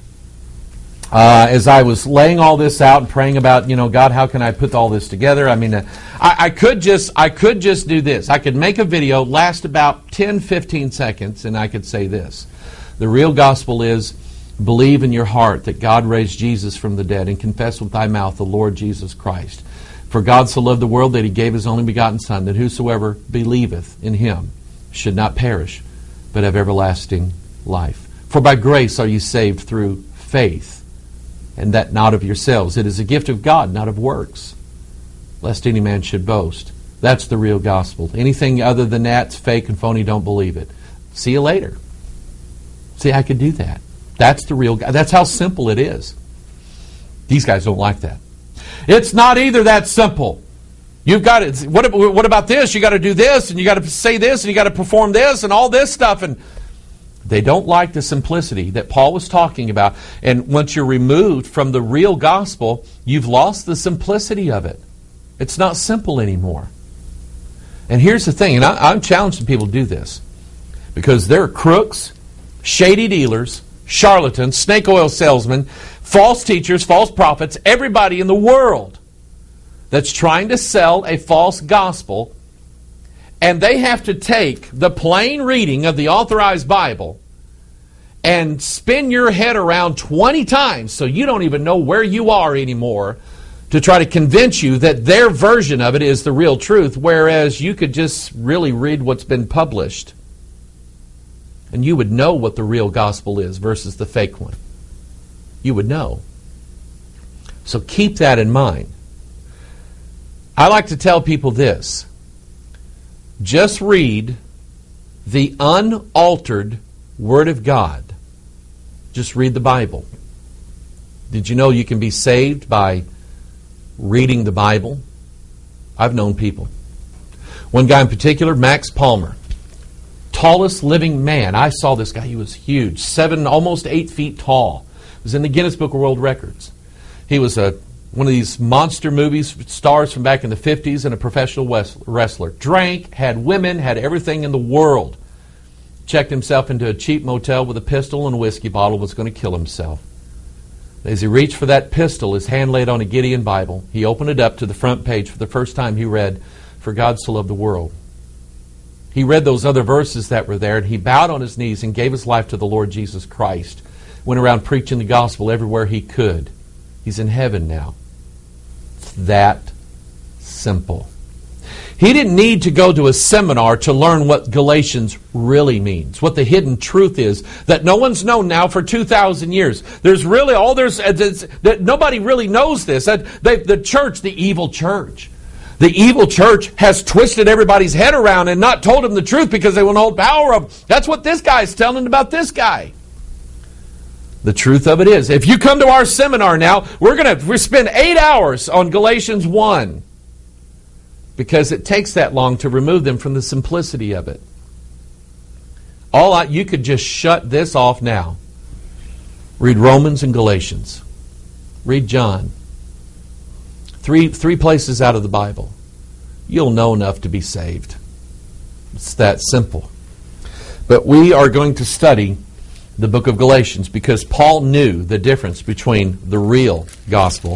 uh, as I was laying all this out and praying about, you know, God, how can I put all this together? I mean, uh, I, I could just, I could just do this. I could make a video last about ten, fifteen seconds, and I could say this: the real gospel is, believe in your heart that God raised Jesus from the dead, and confess with thy mouth the Lord Jesus Christ. For God so loved the world that He gave His only begotten Son, that whosoever believeth in Him should not perish, but have everlasting life. For by grace are you saved through faith, and that not of yourselves. It is a gift of God, not of works, lest any man should boast. That's the real gospel. Anything other than that's fake and phony, don't believe it. See you later. See, I could do that. That's the real. That's how simple it is. These guys don't like that. It's not either that simple. You've got to, what, what about this? You got to do this, and you got to say this, and you got to perform this, and all this stuff. And they don't like the simplicity that Paul was talking about. And once you're removed from the real gospel, you've lost the simplicity of it. It's not simple anymore. And here's the thing, and I, I'm challenging people to do this, because there are crooks, shady dealers, charlatans, snake oil salesmen, false teachers, false prophets, everybody in the world that's trying to sell a false gospel, and they have to take the plain reading of the authorized Bible and spin your head around twenty times so you don't even know where you are anymore to try to convince you that their version of it is the real truth, whereas you could just really read what's been published and you would know what the real gospel is versus the fake one. You would know. So keep that in mind. I like to tell people this: just read the unaltered Word of God. Just read the Bible. Did you know you can be saved by reading the Bible? I've known people. One guy in particular, Max Palmer, tallest living man. I saw this guy. He was huge, seven, almost eight feet tall. He was in the Guinness Book of World Records. He was a one of these monster movies stars from back in the fifties and a professional wrestler. Drank, had women, had everything in the world. Checked himself into a cheap motel with a pistol and a whiskey bottle, was going to kill himself. As he reached for that pistol, his hand laid on a Gideon Bible. He opened it up to the front page. For the first time he read, For God so loved the world. He read those other verses that were there, and he bowed on his knees and gave his life to the Lord Jesus Christ. Went around preaching the gospel everywhere he could. He's in heaven now. It's that simple. He didn't need to go to a seminar to learn what Galatians really means, what the hidden truth is that no one's known now for two thousand years. There's really all there's that nobody really knows this. That they, the church, the evil church, the evil church has twisted everybody's head around and not told them the truth because they want to hold power of. That's what this guy's telling about this guy. The truth of it is, if you come to our seminar now, we're going to we spend eight hours on Galatians one. Because it takes that long to remove them from the simplicity of it. All I, you could just shut this off now. Read Romans and Galatians. Read John. Three, three places out of the Bible. You'll know enough to be saved. It's that simple. But we are going to study the book of Galatians because Paul knew the difference between the real gospel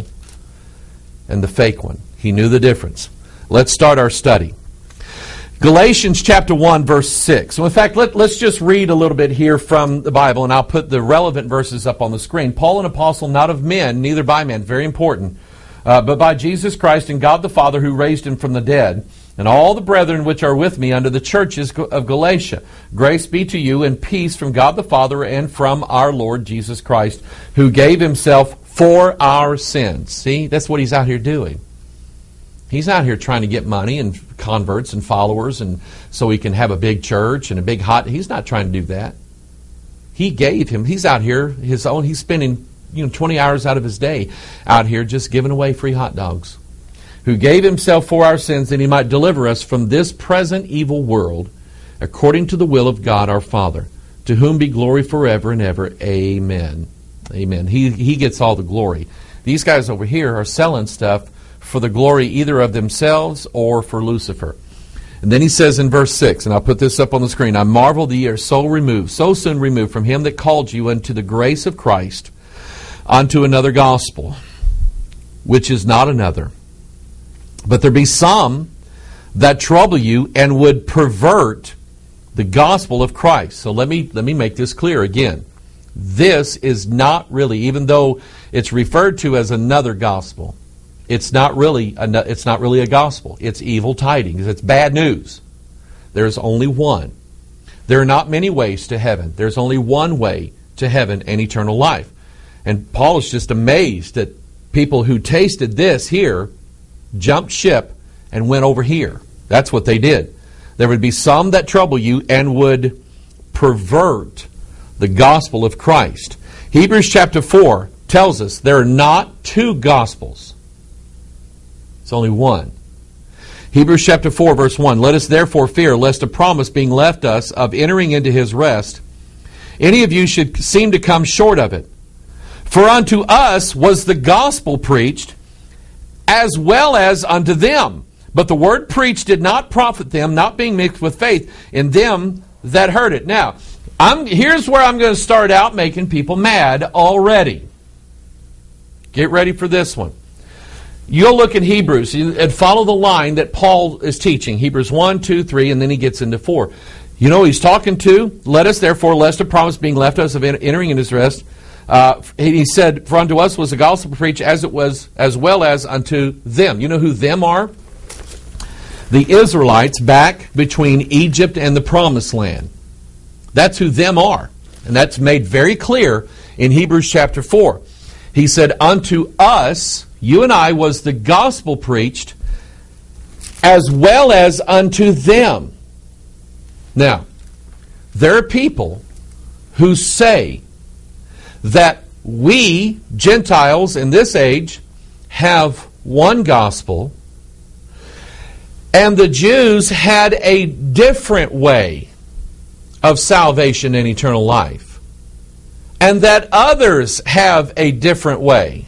and the fake one. He knew the difference. Let's start our study. Galatians chapter one, verse six. So in fact, let, let's just read a little bit here from the Bible, and I'll put the relevant verses up on the screen. Paul, an apostle, not of men, neither by men, very important, uh, but by Jesus Christ and God the Father, who raised him from the dead, and all the brethren which are with me unto the churches of Galatia. Grace be to you and peace from God the Father and from our Lord Jesus Christ, who gave himself for our sins. See, that's what he's out here doing. He's out here trying to get money and converts and followers and so he can have a big church and a big hot... He's not trying to do that. He gave him... He's out here, his own... He's spending you know twenty hours out of his day out here just giving away free hot dogs. Who gave himself for our sins that he might deliver us from this present evil world according to the will of God our Father, to whom be glory forever and ever. Amen. Amen. He, he gets all the glory. These guys over here are selling stuff for the glory either of themselves or for Lucifer. And then he says in verse six, and I'll put this up on the screen, I marvel that ye are so removed, so soon removed from him that called you unto the grace of Christ, unto another gospel, which is not another. But there be some that trouble you and would pervert the gospel of Christ. So let me let me make this clear again. This is not really, even though it's referred to as another gospel, It's not really a, it's not really a gospel. It's evil tidings. It's bad news. There's only one. There are not many ways to heaven. There's only one way to heaven and eternal life. And Paul is just amazed that people who tasted this here jumped ship and went over here. That's what they did. There would be some that trouble you and would pervert the gospel of Christ. Hebrews chapter four tells us there are not two gospels. It's only one. Hebrews chapter four, verse one. Let us therefore fear, lest a promise being left us of entering into his rest, any of you should seem to come short of it. For unto us was the gospel preached, as well as unto them. But the word preached did not profit them, not being mixed with faith in them that heard it. Now, I'm, here's where I'm going to start out making people mad already. Get ready for this one. You'll look at Hebrews and follow the line that Paul is teaching. Hebrews one, two, three, and then he gets into four. You know he's talking to, let us therefore, lest a promise being left us of entering in his rest. Uh, he said, for unto us was the gospel preached as it was, as well as unto them. You know who them are? The Israelites back between Egypt and the promised land. That's who them are. And that's made very clear in Hebrews chapter four. He said, unto us, you and I, was the gospel preached, as well as unto them. Now, there are people who say that we, Gentiles in this age, have one gospel, and the Jews had a different way of salvation and eternal life, and that others have a different way.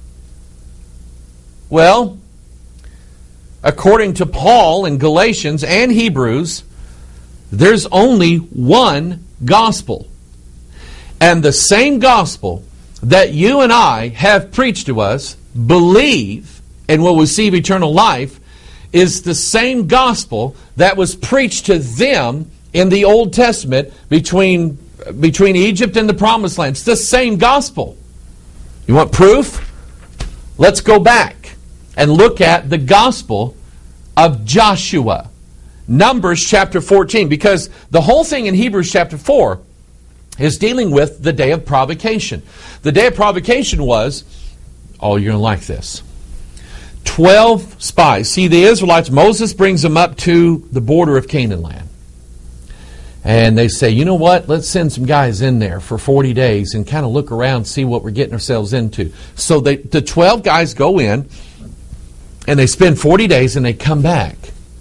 Well, according to Paul in Galatians and Hebrews, there's only one gospel. And the same gospel that you and I have preached to us, believe, and will receive eternal life, is the same gospel that was preached to them in the Old Testament between, between Egypt and the Promised Land. It's the same gospel. You want proof? Let's go back and look at the gospel of Joshua. Numbers chapter fourteen, because the whole thing in Hebrews chapter four is dealing with the day of provocation. The day of provocation was, oh, you're going to like this, twelve spies. See, the Israelites, Moses brings them up to the border of Canaan land. And they say, you know what, let's send some guys in there for forty days and kind of look around, see what we're getting ourselves into. So they, the twelve guys go in, and they spend forty days, and they come back.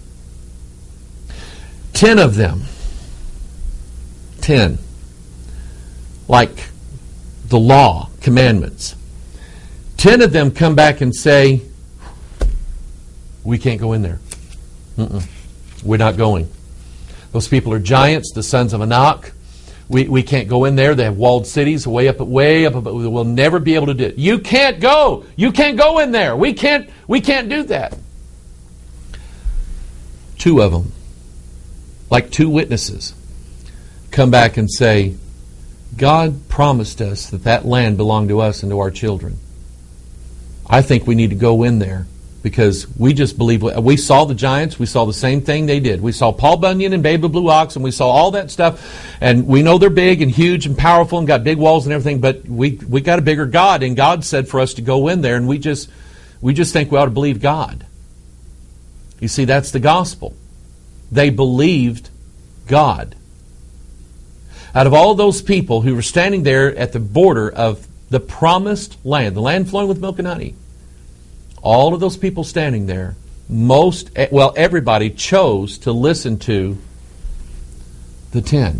Ten of them, ten, like the law, commandments. Ten of them come back and say, we can't go in there. Mm-mm. We're not going. Those people are giants, the sons of Anak. We, we can't go in there. They have walled cities way up, way up. We'll never be able to do it. You can't go. You can't go in there. We can't, we can't do that. Two of them, like two witnesses, come back and say, God promised us that that land belonged to us and to our children. I think we need to go in there because we just believe. We saw the giants. We saw the same thing they did. We saw Paul Bunyan and Babe the Blue Ox, and we saw all that stuff. And we know they're big and huge and powerful and got big walls and everything, but we we got a bigger God, and God said for us to go in there, and we just we just think we ought to believe God. You see, that's the gospel. They believed God. Out of all those people who were standing there at the border of the promised land, the land flowing with milk and honey, all of those people standing there, most, well, everybody chose to listen to the ten.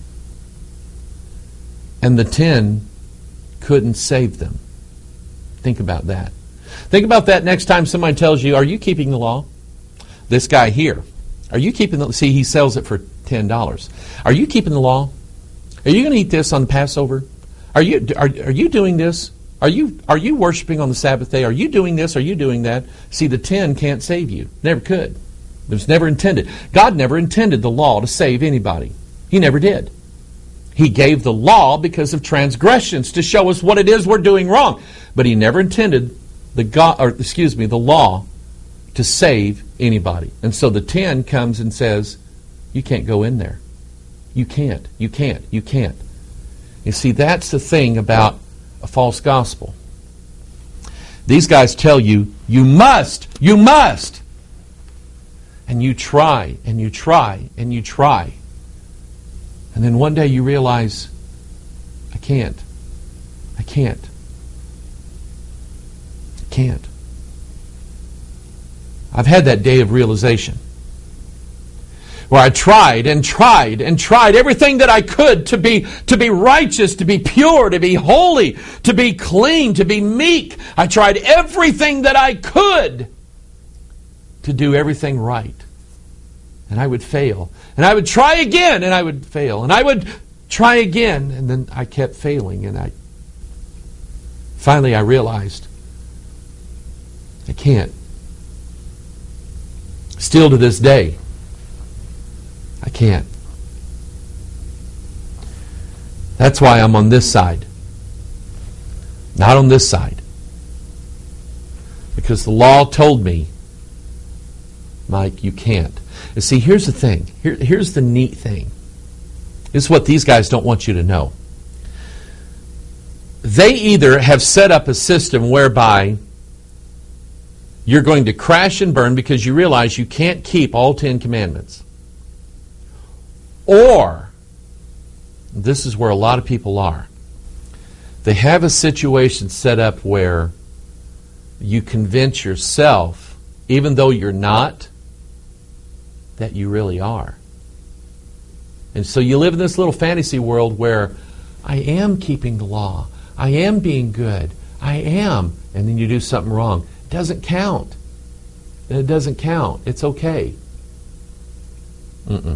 And the ten couldn't save them. Think about that. Think about that next time somebody tells you, are you keeping the law? This guy here, are you keeping the, see, he sells it for ten dollars. Are you keeping the law? Are you going to eat this on Passover? Are you are, are you doing this? Are you are you worshiping on the Sabbath day? Are you doing this? Are you doing that? See, the ten can't save you. Never could. It was never intended. God never intended the law to save anybody. He never did. He gave the law because of transgressions to show us what it is we're doing wrong. But He never intended the God, or excuse me, the law to save anybody. And so the ten comes and says, you can't go in there. You can't. You can't. You can't. You see, that's the thing about a false gospel. These guys tell you, you must, you must. And you try, and you try, and you try. And then one day you realize, I can't. I can't. I can't. I've had that day of realization, where I tried and tried and tried everything that I could to be to be righteous, to be pure, to be holy, to be clean, to be meek. I tried everything that I could to do everything right. And I would fail. And I would try again, and I would fail. And I would try again, and then I kept failing. And I finally I realized, I can't. Still to this day, I can't. That's why I'm on this side, not on this side. Because the law told me, Mike, you can't. And see, here's the thing. Here, here's the neat thing. This is what these guys don't want you to know. They either have set up a system whereby you're going to crash and burn because you realize you can't keep all Ten Commandments. Or, this is where a lot of people are, they have a situation set up where you convince yourself, even though you're not, that you really are. And so you live in this little fantasy world where I am keeping the law, I am being good, I am, and then you do something wrong. It doesn't count. It doesn't count. It's okay. Mm-mm.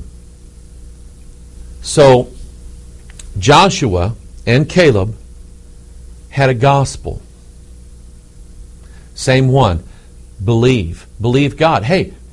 So, Joshua and Caleb had a gospel. Same one. Believe. Believe God. Hey,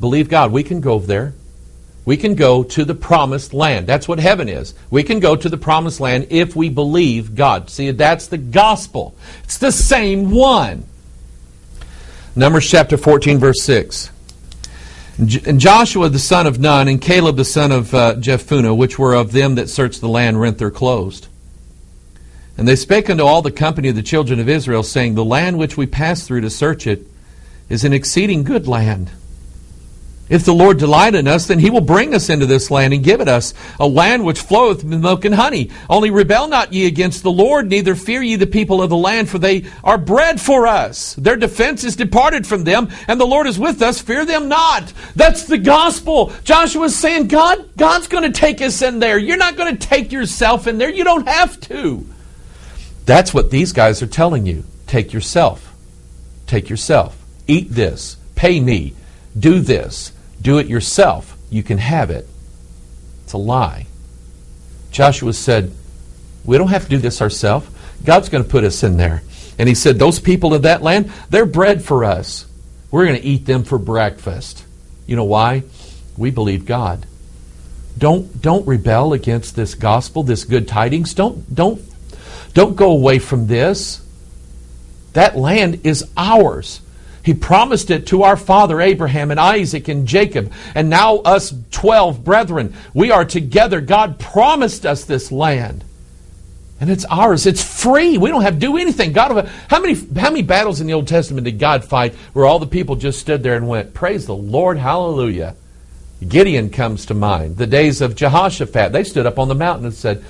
believe God, we can go there. We can go to the promised land. That's what heaven is. We can go to the promised land if we believe God. See, that's the gospel. It's the same one. Numbers chapter fourteen, verse six. And Joshua the son of Nun and Caleb the son of uh, Jephunneh, which were of them that searched the land, rent their clothes. And they spake unto all the company of the children of Israel, saying, The land which we passed through to search it is an exceeding good land. If the Lord delight in us, then He will bring us into this land and give it us, a land which floweth with milk and honey. Only rebel not ye against the Lord, neither fear ye the people of the land, for they are bread for us. Their defense is departed from them, and the Lord is with us. Fear them not. That's the gospel. Joshua's saying, God, God's going to take us in there. You're not going to take yourself in there. You don't have to. That's what these guys are telling you. Take yourself. Take yourself. Eat this. Pay me. Do this. Do it yourself. You can have it. It's a lie. Joshua said, we don't have to do this ourselves. God's going to put us in there. And he said, those people of that land, they're bread for us. We're going to eat them for breakfast. You know why? We believe God. Don't, don't rebel against this gospel, this good tidings. Don't, don't, don't go away from this. That land is ours. He promised it to our father Abraham and Isaac and Jacob. And now us twelve brethren, we are together. God promised us this land. And it's ours. It's free. We don't have to do anything. God, how many, how many battles in the Old Testament did God fight where all the people just stood there and went, praise the Lord, hallelujah. Gideon comes to mind. The days of Jehoshaphat. They stood up on the mountain and said,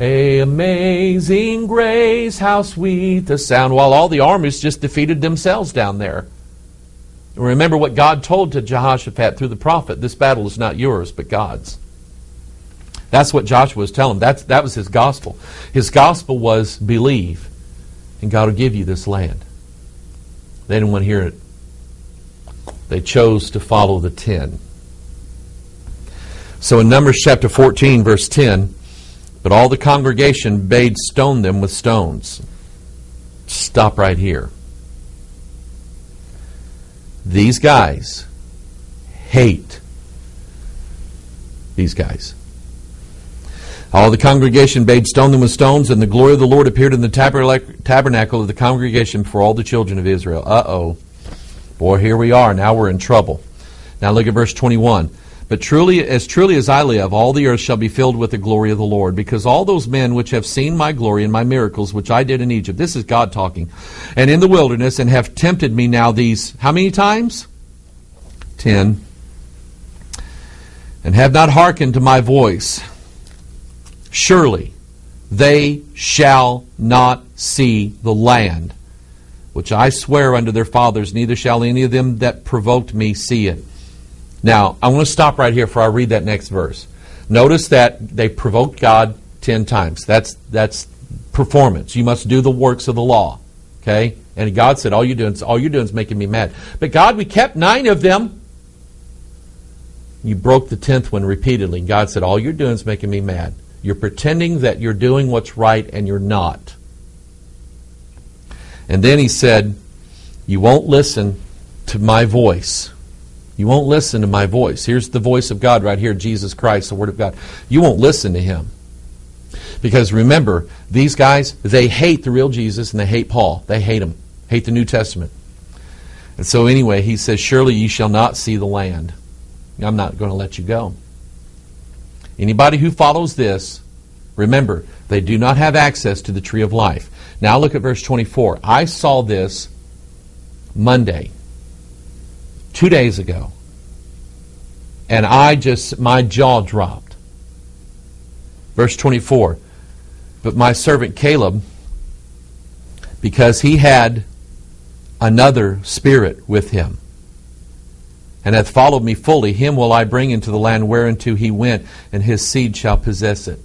amazing grace, how sweet the sound, while all the armies just defeated themselves down there. Remember what God told to Jehoshaphat through the prophet. This battle is not yours, but God's. That's what Joshua was telling him. That's, that was his gospel. His gospel was believe, and God will give you this land. They didn't want to hear it. They chose to follow the ten. So in Numbers chapter fourteen, verse ten, but all the congregation bade stone them with stones. Stop right here. These guys hate these guys. All the congregation bade stone them with stones, and the glory of the Lord appeared in the tabernacle of the congregation for all the children of Israel. Uh-oh. Boy, here we are. Now we're in trouble. Now look at verse twenty-one. But truly, as truly as I live, all the earth shall be filled with the glory of the Lord, because all those men which have seen my glory and my miracles, which I did in Egypt, this is God talking, and in the wilderness, and have tempted me now these, how many times? Ten. And have not hearkened to my voice. Surely they shall not see the land, which I swear unto their fathers, neither shall any of them that provoked me see it. Now, I want to stop right here before I read that next verse. Notice that they provoked God ten times. That's that's performance. You must do the works of the law. Okay? And God said, all you're doing is, all you're doing is making me mad. But God, we kept nine of them. You broke the tenth one repeatedly. And God said, all you're doing is making me mad. You're pretending that you're doing what's right and you're not. And then he said, you won't listen to my voice. You won't listen to my voice. Here's the voice of God right here, Jesus Christ, the Word of God. You won't listen to Him. Because remember, these guys, they hate the real Jesus and they hate Paul. They hate him. Hate the New Testament. And so anyway, he says, surely ye shall not see the land. I'm not going to let you go. Anybody who follows this, remember, they do not have access to the tree of life. Now look at verse twenty-four. I saw this Monday. Two days ago. And I just, my jaw dropped. Verse twenty-four. But my servant Caleb, because he had another spirit with him, and hath followed me fully, him will I bring into the land whereunto he went, and his seed shall possess it.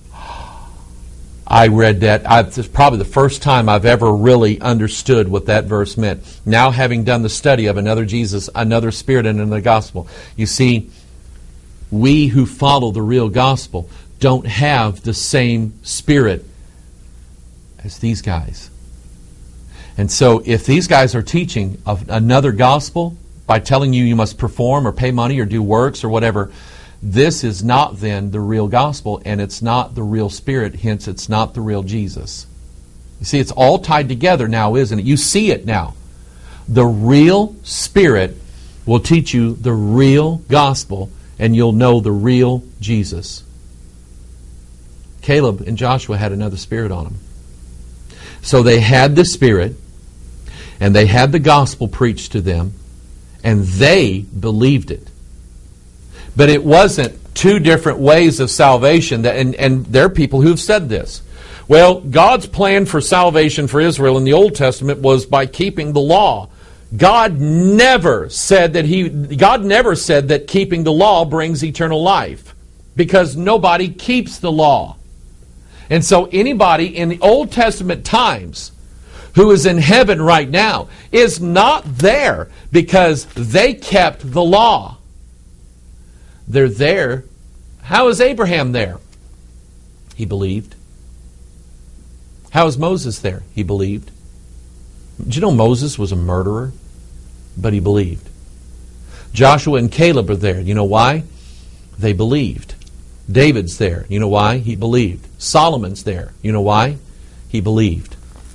I read that. It's probably the first time I've ever really understood what that verse meant. Now, having done the study of another Jesus, another Spirit, and another gospel. You see, we who follow the real gospel don't have the same Spirit as these guys. And so, if these guys are teaching of another gospel, by telling you you must perform or pay money or do works or whatever, this is not then the real gospel, and it's not the real Spirit, hence it's not the real Jesus. You see, it's all tied together now, isn't it? You see it now. The real Spirit will teach you the real gospel, and you'll know the real Jesus. Caleb and Joshua had another spirit on them. So they had the Spirit, and they had the gospel preached to them, and they believed it. But it wasn't two different ways of salvation, that, and, and there are people who've said this. Well, God's plan for salvation for Israel in the Old Testament was by keeping the law. God never said that he God never said that keeping the law brings eternal life, because nobody keeps the law. And so anybody in the Old Testament times who is in heaven right now is not there because they kept the law. They're there. How is Abraham there? He believed. How is Moses there? He believed. Did you know Moses was a murderer? But he believed. Joshua and Caleb are there. You know why? They believed. David's there. You know why? He believed. Solomon's there. You know why? He believed.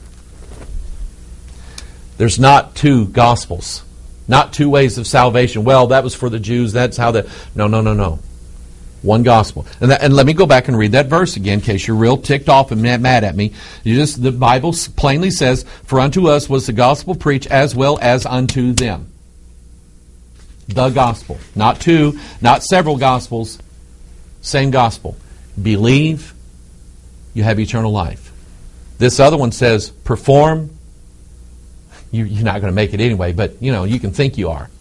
There's not two gospels. Not two ways of salvation. Well, that was for the Jews. That's how the... No, no, no, no. One gospel. And, that, and let me go back and read that verse again in case you're real ticked off and mad at me. You just the Bible plainly says, "For unto us was the gospel preached as well as unto them." The gospel. Not two, not several gospels. Same gospel. Believe, you have eternal life. This other one says, perform. You, you're not going to make it anyway, but you know, you can think you are.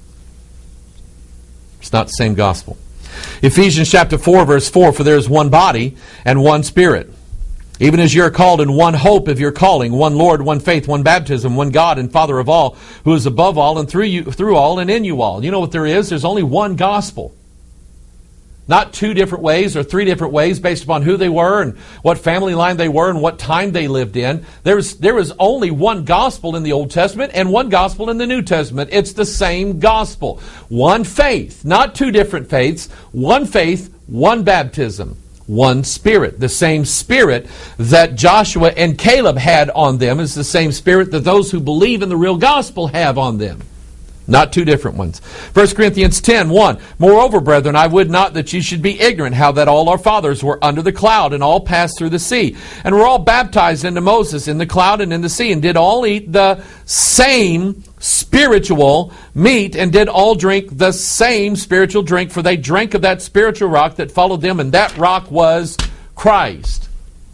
It's not the same gospel. Ephesians chapter four, verse four, "For there is one body and one Spirit, even as you are called in one hope of your calling, one Lord, one faith, one baptism, one God and Father of all, who is above all and through you, through all and in you all." You know what there is? There's only one gospel. Not two different ways or three different ways based upon who they were and what family line they were and what time they lived in. There was, there was only one gospel in the Old Testament and one gospel in the New Testament. It's the same gospel. One faith, not two different faiths. One faith, one baptism, one Spirit. The same Spirit that Joshua and Caleb had on them is the same Spirit that those who believe in the real gospel have on them. Not two different ones. First Corinthians ten, one. "Moreover, brethren, I would not that you should be ignorant how that all our fathers were under the cloud, and all passed through the sea, and were all baptized into Moses in the cloud and in the sea, and did all eat the same spiritual meat, and did all drink the same spiritual drink, for they drank of that spiritual rock that followed them, and that rock was Christ."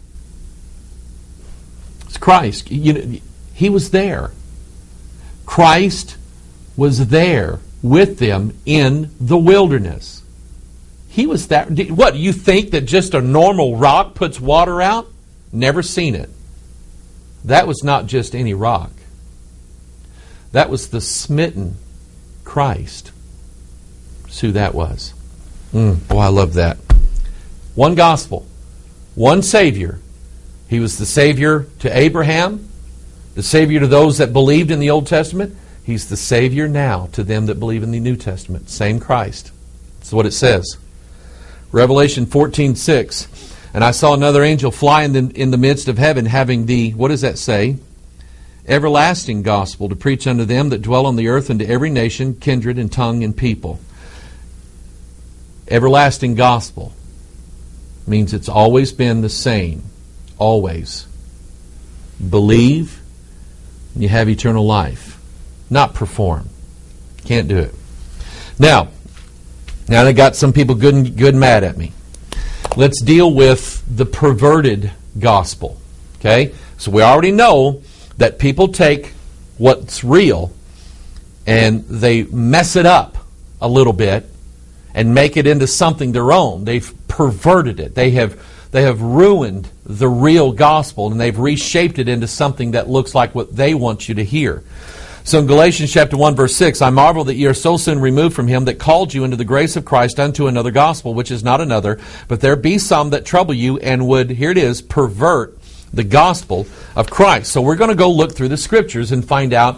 It's Christ. You know, he was there. Christ was there with them in the wilderness. He was that. What, you think that just a normal rock puts water out? Never seen it. That was not just any rock. That was the smitten Christ. That's who that was. Mm, oh, I love that. One gospel. One Savior. He was the Savior to Abraham, the Savior to those that believed in the Old Testament. He's the Savior now to them that believe in the New Testament. Same Christ. That's what it says. Revelation fourteen six. "And I saw another angel fly in the, in the midst of heaven, having the," what does that say? "Everlasting gospel to preach unto them that dwell on the earth, and to every nation, kindred, and tongue, and people." Everlasting gospel means it's always been the same. Always. Believe, and you have eternal life. Not perform. Can't do it. Now, now they got some people good and, good and mad at me. Let's deal with the perverted gospel. Okay? So we already know that people take what's real and they mess it up a little bit and make it into something their own. They've perverted it. They have they have ruined the real gospel, and they've reshaped it into something that looks like what they want you to hear. So in Galatians chapter one, verse six, "I marvel that ye are so soon removed from him that called you into the grace of Christ unto another gospel, which is not another. But there be some that trouble you, and would," here it is, "pervert the gospel of Christ." So we're going to go look through the Scriptures and find out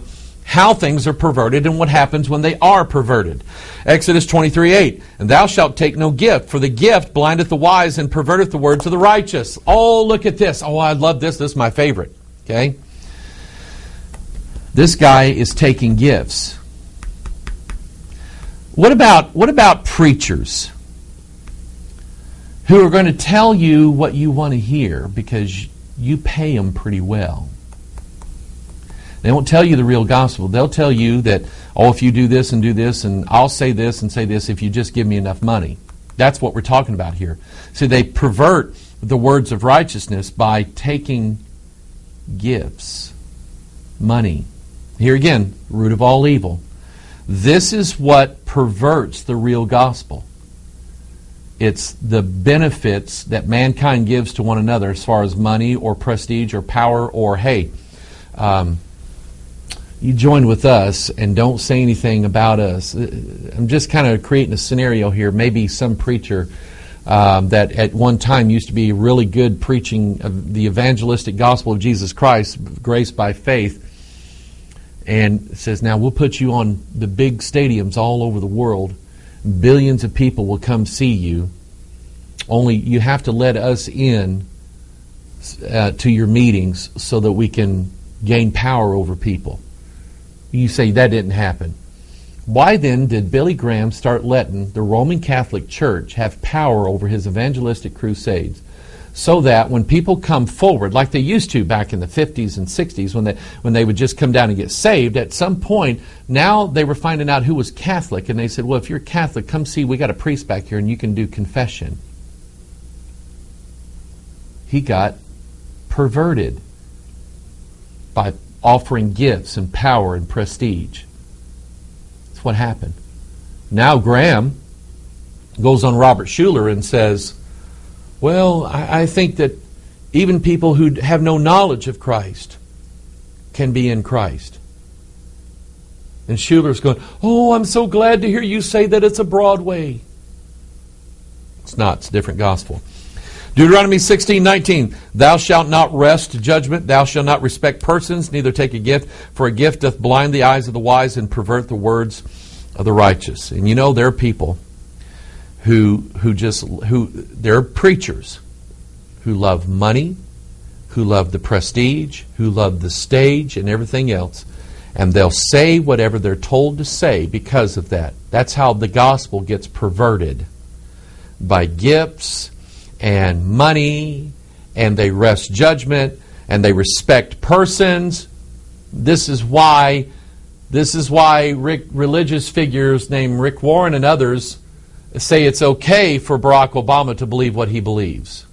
how things are perverted and what happens when they are perverted. Exodus twenty-three eight, and thou shalt take no gift, for the gift blindeth the wise and perverteth the words of the righteous. Oh, look at this. Oh, I love this. This is my favorite. Okay? This guy is taking gifts. What about, what about preachers who are going to tell you what you want to hear because you pay them pretty well? They won't tell you the real gospel. They'll tell you that, oh, if you do this and do this, and I'll say this and say this if you just give me enough money. That's what we're talking about here. See, they pervert the words of righteousness by taking gifts, money. Here again, root of all evil. This is what perverts the real gospel. It's the benefits that mankind gives to one another as far as money or prestige or power or, hey, um, you join with us and don't say anything about us. I'm just kind of creating a scenario here. Maybe some preacher um, that at one time used to be really good preaching of the evangelistic gospel of Jesus Christ, grace by faith, and says, now we'll put you on the big stadiums all over the world. Billions of people will come see you. Only you have to let us in uh, to your meetings so that we can gain power over people. You say that didn't happen. Why then did Billy Graham start letting the Roman Catholic Church have power over his evangelistic crusades? So that when people come forward, like they used to back in the fifties and sixties, when they, when they would just come down and get saved, at some point, now they were finding out who was Catholic, and they said, well, if you're Catholic, come see, we got a priest back here, and you can do confession. He got perverted by offering gifts and power and prestige. That's what happened. Now Graham goes on Robert Schuller and says, well, I, I think that even people who have no knowledge of Christ can be in Christ. And Schuller's going, oh, I'm so glad to hear you say that it's a broad way. It's not. It's a different gospel. Deuteronomy sixteen nineteen, thou shalt not wrest judgment, thou shalt not respect persons, neither take a gift, for a gift doth blind the eyes of the wise and pervert the words of the righteous. And you know, there are people who who just, who there are preachers who love money, who love the prestige, who love the stage and everything else, and they'll say whatever they're told to say because of that. That's how the gospel gets perverted, by gifts and money, and they wrest judgment, and they respect persons. This is why, this is why Rick, religious figures named Rick Warren and others say it's okay for Barack Obama to believe what he believes.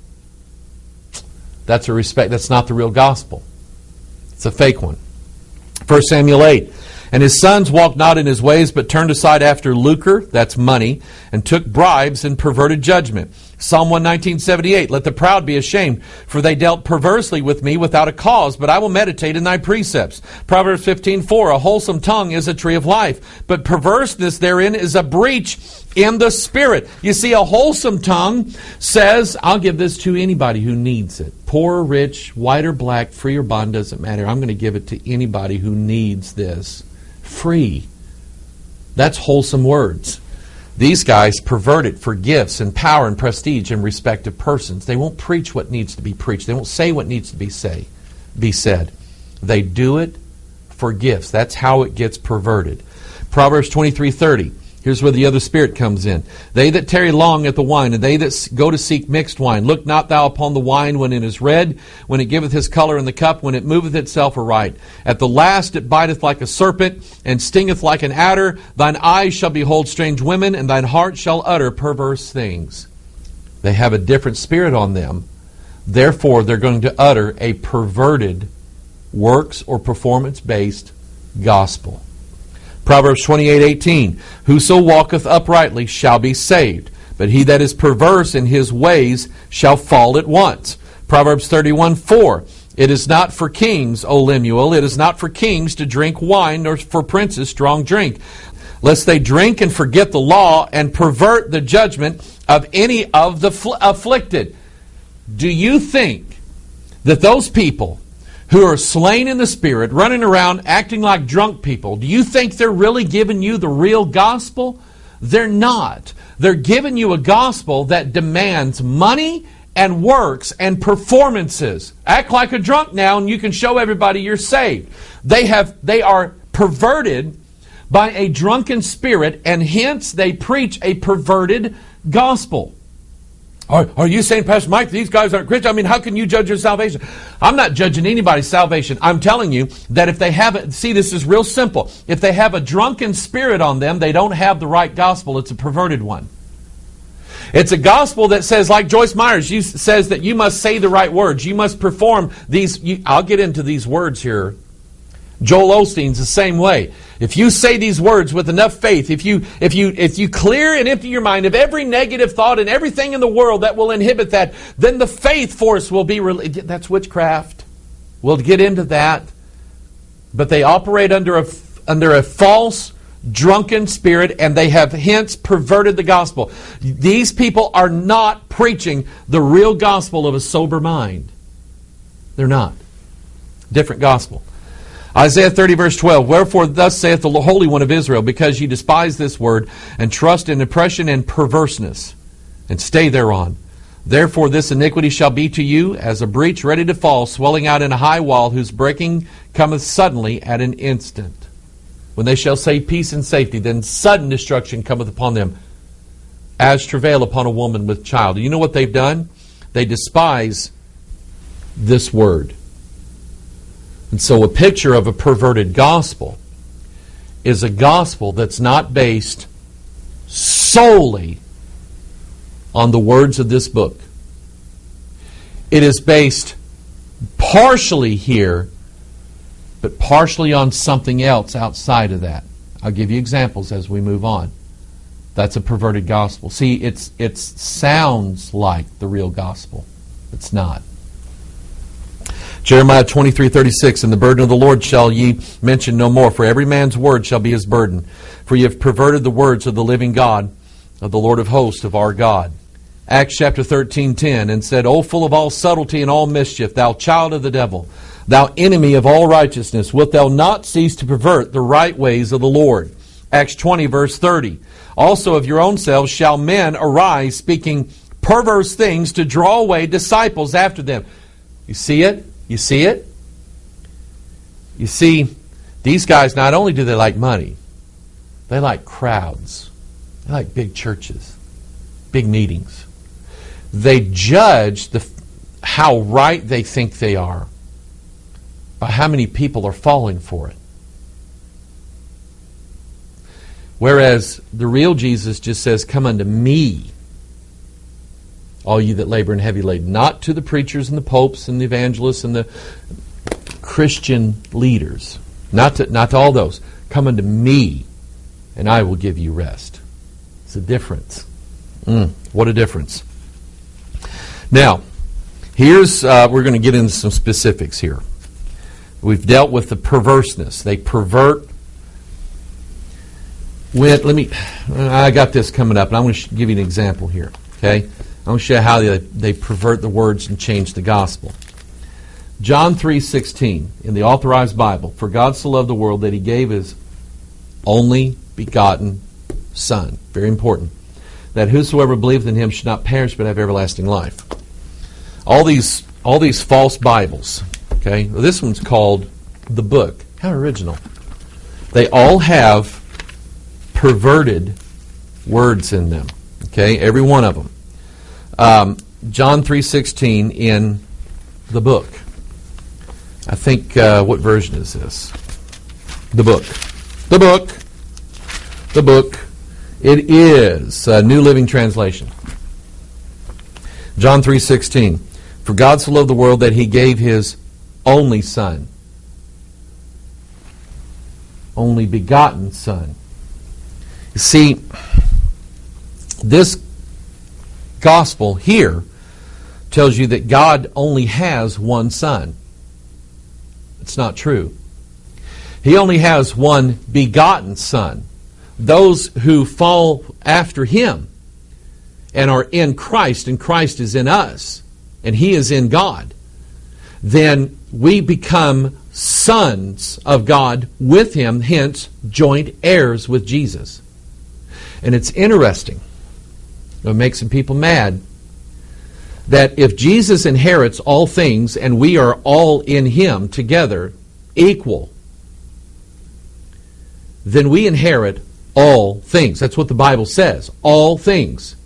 That's a respect. That's not the real gospel. It's a fake one. First Samuel eight. And his sons walked not in his ways, but turned aside after lucre, that's money, and took bribes and perverted judgment. Psalm one nineteen seventy-eight, let the proud be ashamed, for they dealt perversely with me without a cause, but I will meditate in thy precepts. Proverbs fifteen four, a wholesome tongue is a tree of life, but perverseness therein is a breach in the spirit. You see, a wholesome tongue says, I'll give this to anybody who needs it. Poor, rich, white or black, free or bond, doesn't matter. I'm going to give it to anybody who needs this. Free. That's wholesome words. These guys pervert it for gifts and power and prestige and respect of persons. They won't preach what needs to be preached. They won't say what needs to be say, be said. They do it for gifts. That's how it gets perverted. Proverbs twenty-three thirty. Here's where the other spirit comes in. They that tarry long at the wine, and they that go to seek mixed wine, look not thou upon the wine when it is red, when it giveth his color in the cup, when it moveth itself aright. At the last it biteth like a serpent, and stingeth like an adder. Thine eyes shall behold strange women, and thine heart shall utter perverse things. They have a different spirit on them. Therefore, they're going to utter a perverted, works or performance-based gospel. Proverbs twenty-eight eighteen, whoso walketh uprightly shall be saved, but he that is perverse in his ways shall fall at once. Proverbs thirty-one four, it is not for kings, O Lemuel, it is not for kings to drink wine, nor for princes strong drink, lest they drink and forget the law and pervert the judgment of any of the afflicted. Do you think that those people who are slain in the Spirit, running around acting like drunk people, do you think they're really giving you the real gospel? They're not. They're giving you a gospel that demands money and works and performances. Act like a drunk now and you can show everybody you're saved. They have, they are perverted by a drunken spirit, and hence they preach a perverted gospel. Are, are you saying, Pastor Mike, these guys aren't Christian? I mean, how can you judge your salvation? I'm not judging anybody's salvation. I'm telling you that if they have it, see, this is real simple. If they have a drunken spirit on them, they don't have the right gospel. It's a perverted one. It's a gospel that says, like Joyce Myers, you, says that you must say the right words. You must perform these. You, I'll get into these words here. Joel Osteen's the same way. If you say these words with enough faith, if you if you if you clear and empty your mind of every negative thought and everything in the world that will inhibit that, then the faith force will be released. That's witchcraft. We'll get into that. But they operate under a under a false, drunken spirit, and they have hence perverted the gospel. These people are not preaching the real gospel of a sober mind. They're not. Different gospel. Isaiah thirty, verse twelve, wherefore thus saith the Holy One of Israel, because ye despise this word, and trust in oppression and perverseness, and stay thereon. Therefore this iniquity shall be to you as a breach ready to fall, swelling out in a high wall, whose breaking cometh suddenly at an instant. When they shall say peace and safety, then sudden destruction cometh upon them, as travail upon a woman with child. You know what they've done? They despise this word. And so a picture of a perverted gospel is a gospel that's not based solely on the words of this book. It is based partially here, but partially on something else outside of that. I'll give you examples as we move on. That's a perverted gospel. See, it's it sounds like the real gospel. It's not. Jeremiah twenty-three thirty-six, and the burden of the Lord shall ye mention no more, for every man's word shall be his burden. For ye have perverted the words of the living God, of the Lord of hosts, of our God. Acts chapter thirteen ten, and said, O full of all subtlety and all mischief, thou child of the devil, thou enemy of all righteousness, wilt thou not cease to pervert the right ways of the Lord? Acts twenty, verse thirty, also of your own selves shall men arise, speaking perverse things, to draw away disciples after them. You see it? You see it? You see, these guys, not only do they like money, they like crowds. They like big churches, big meetings. They judge the how right they think they are by how many people are falling for it. Whereas the real Jesus just says, come unto me, all you that labor and heavy laden. Not to the preachers and the popes and the evangelists and the Christian leaders. Not to, not to all those. Come unto me, and I will give you rest. It's a difference. Mm, what a difference. Now, here's, uh, we're going to get into some specifics here. We've dealt with the perverseness. They pervert. When, let me, I got this coming up, and I'm going to give you an example here. Okay? I'm going to show you how they, they pervert the words and change the gospel. John three sixteen in the Authorized Bible, for God so loved the world that he gave his only begotten Son. Very important. That whosoever believeth in him should not perish but have everlasting life. All these all these false Bibles, okay? Well, this one's called the Book. How original. They all have perverted words in them. Okay? Every one of them. Um, John three sixteen in the Book. I think, uh, what version is this? The Book. The Book. The Book. It is a New Living Translation. John three sixteen. For God so loved the world that he gave his only Son. Only begotten Son. You see, this gospel here tells you that God only has one Son. It's not true. He only has one begotten Son. Those who fall after him and are in Christ, and Christ is in us, and he is in God, then we become sons of God with Him, hence joint heirs with Jesus. And it's interesting, it makes some people mad, that if Jesus inherits all things and we are all in Him together, equal, then we inherit all things. That's what the Bible says, all things.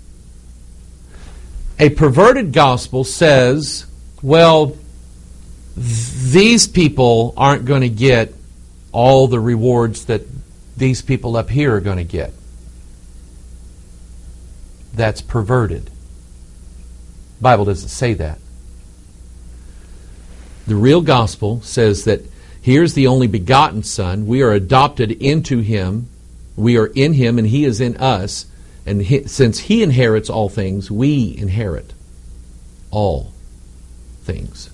A perverted gospel says, well, these people aren't going to get all the rewards that these people up here are going to get. That's perverted. The Bible doesn't say that. The real gospel says that here's the only begotten Son. We are adopted into Him. We are in Him and He is in us. And he, since He inherits all things, we inherit all things.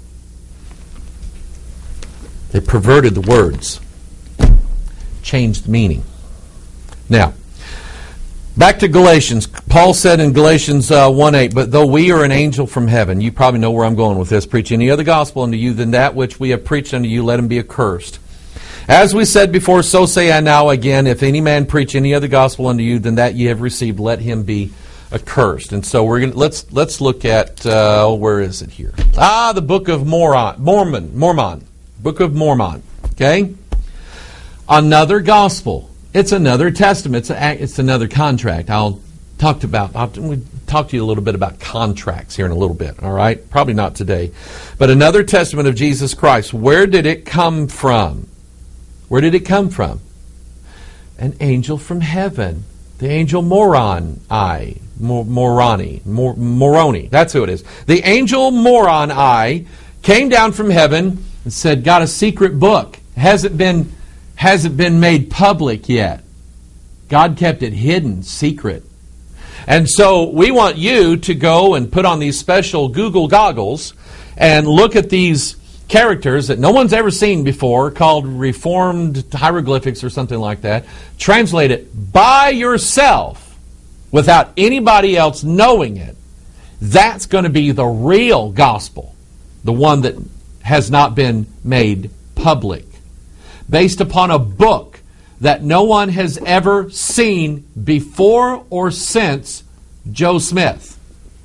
They perverted the words, changed the meaning. Now, back to Galatians. Paul said in Galatians uh, one eight, but though we are an angel from heaven, you probably know where I'm going with this, preach any other gospel unto you than that which we have preached unto you, let him be accursed. As we said before, so say I now again, if any man preach any other gospel unto you than that ye have received, let him be accursed. And so we're going let's let's look at uh, where is it here? Ah, the book of Mormon, Mormon, Mormon, book of Mormon. Okay, another gospel. It's another testament. It's a, it's another contract. I'll talk about. I'll we'll talk to you a little bit about contracts here in a little bit. All right, probably not today, but another testament of Jesus Christ. Where did it come from? Where did it come from? An angel from heaven. The angel Moron I. Moroni. Mor- Moroni. That's who it is. The angel Moron I came down from heaven and said, got a secret book. Hasn't been, hasn't been made public yet. God kept it hidden, secret. And so we want you to go and put on these special Google goggles and look at these characters that no one's ever seen before, called Reformed hieroglyphics or something like that. Translate it by yourself without anybody else knowing it. That's going to be the real gospel, the one that has not been made public, based upon a book that no one has ever seen before or since Joe Smith.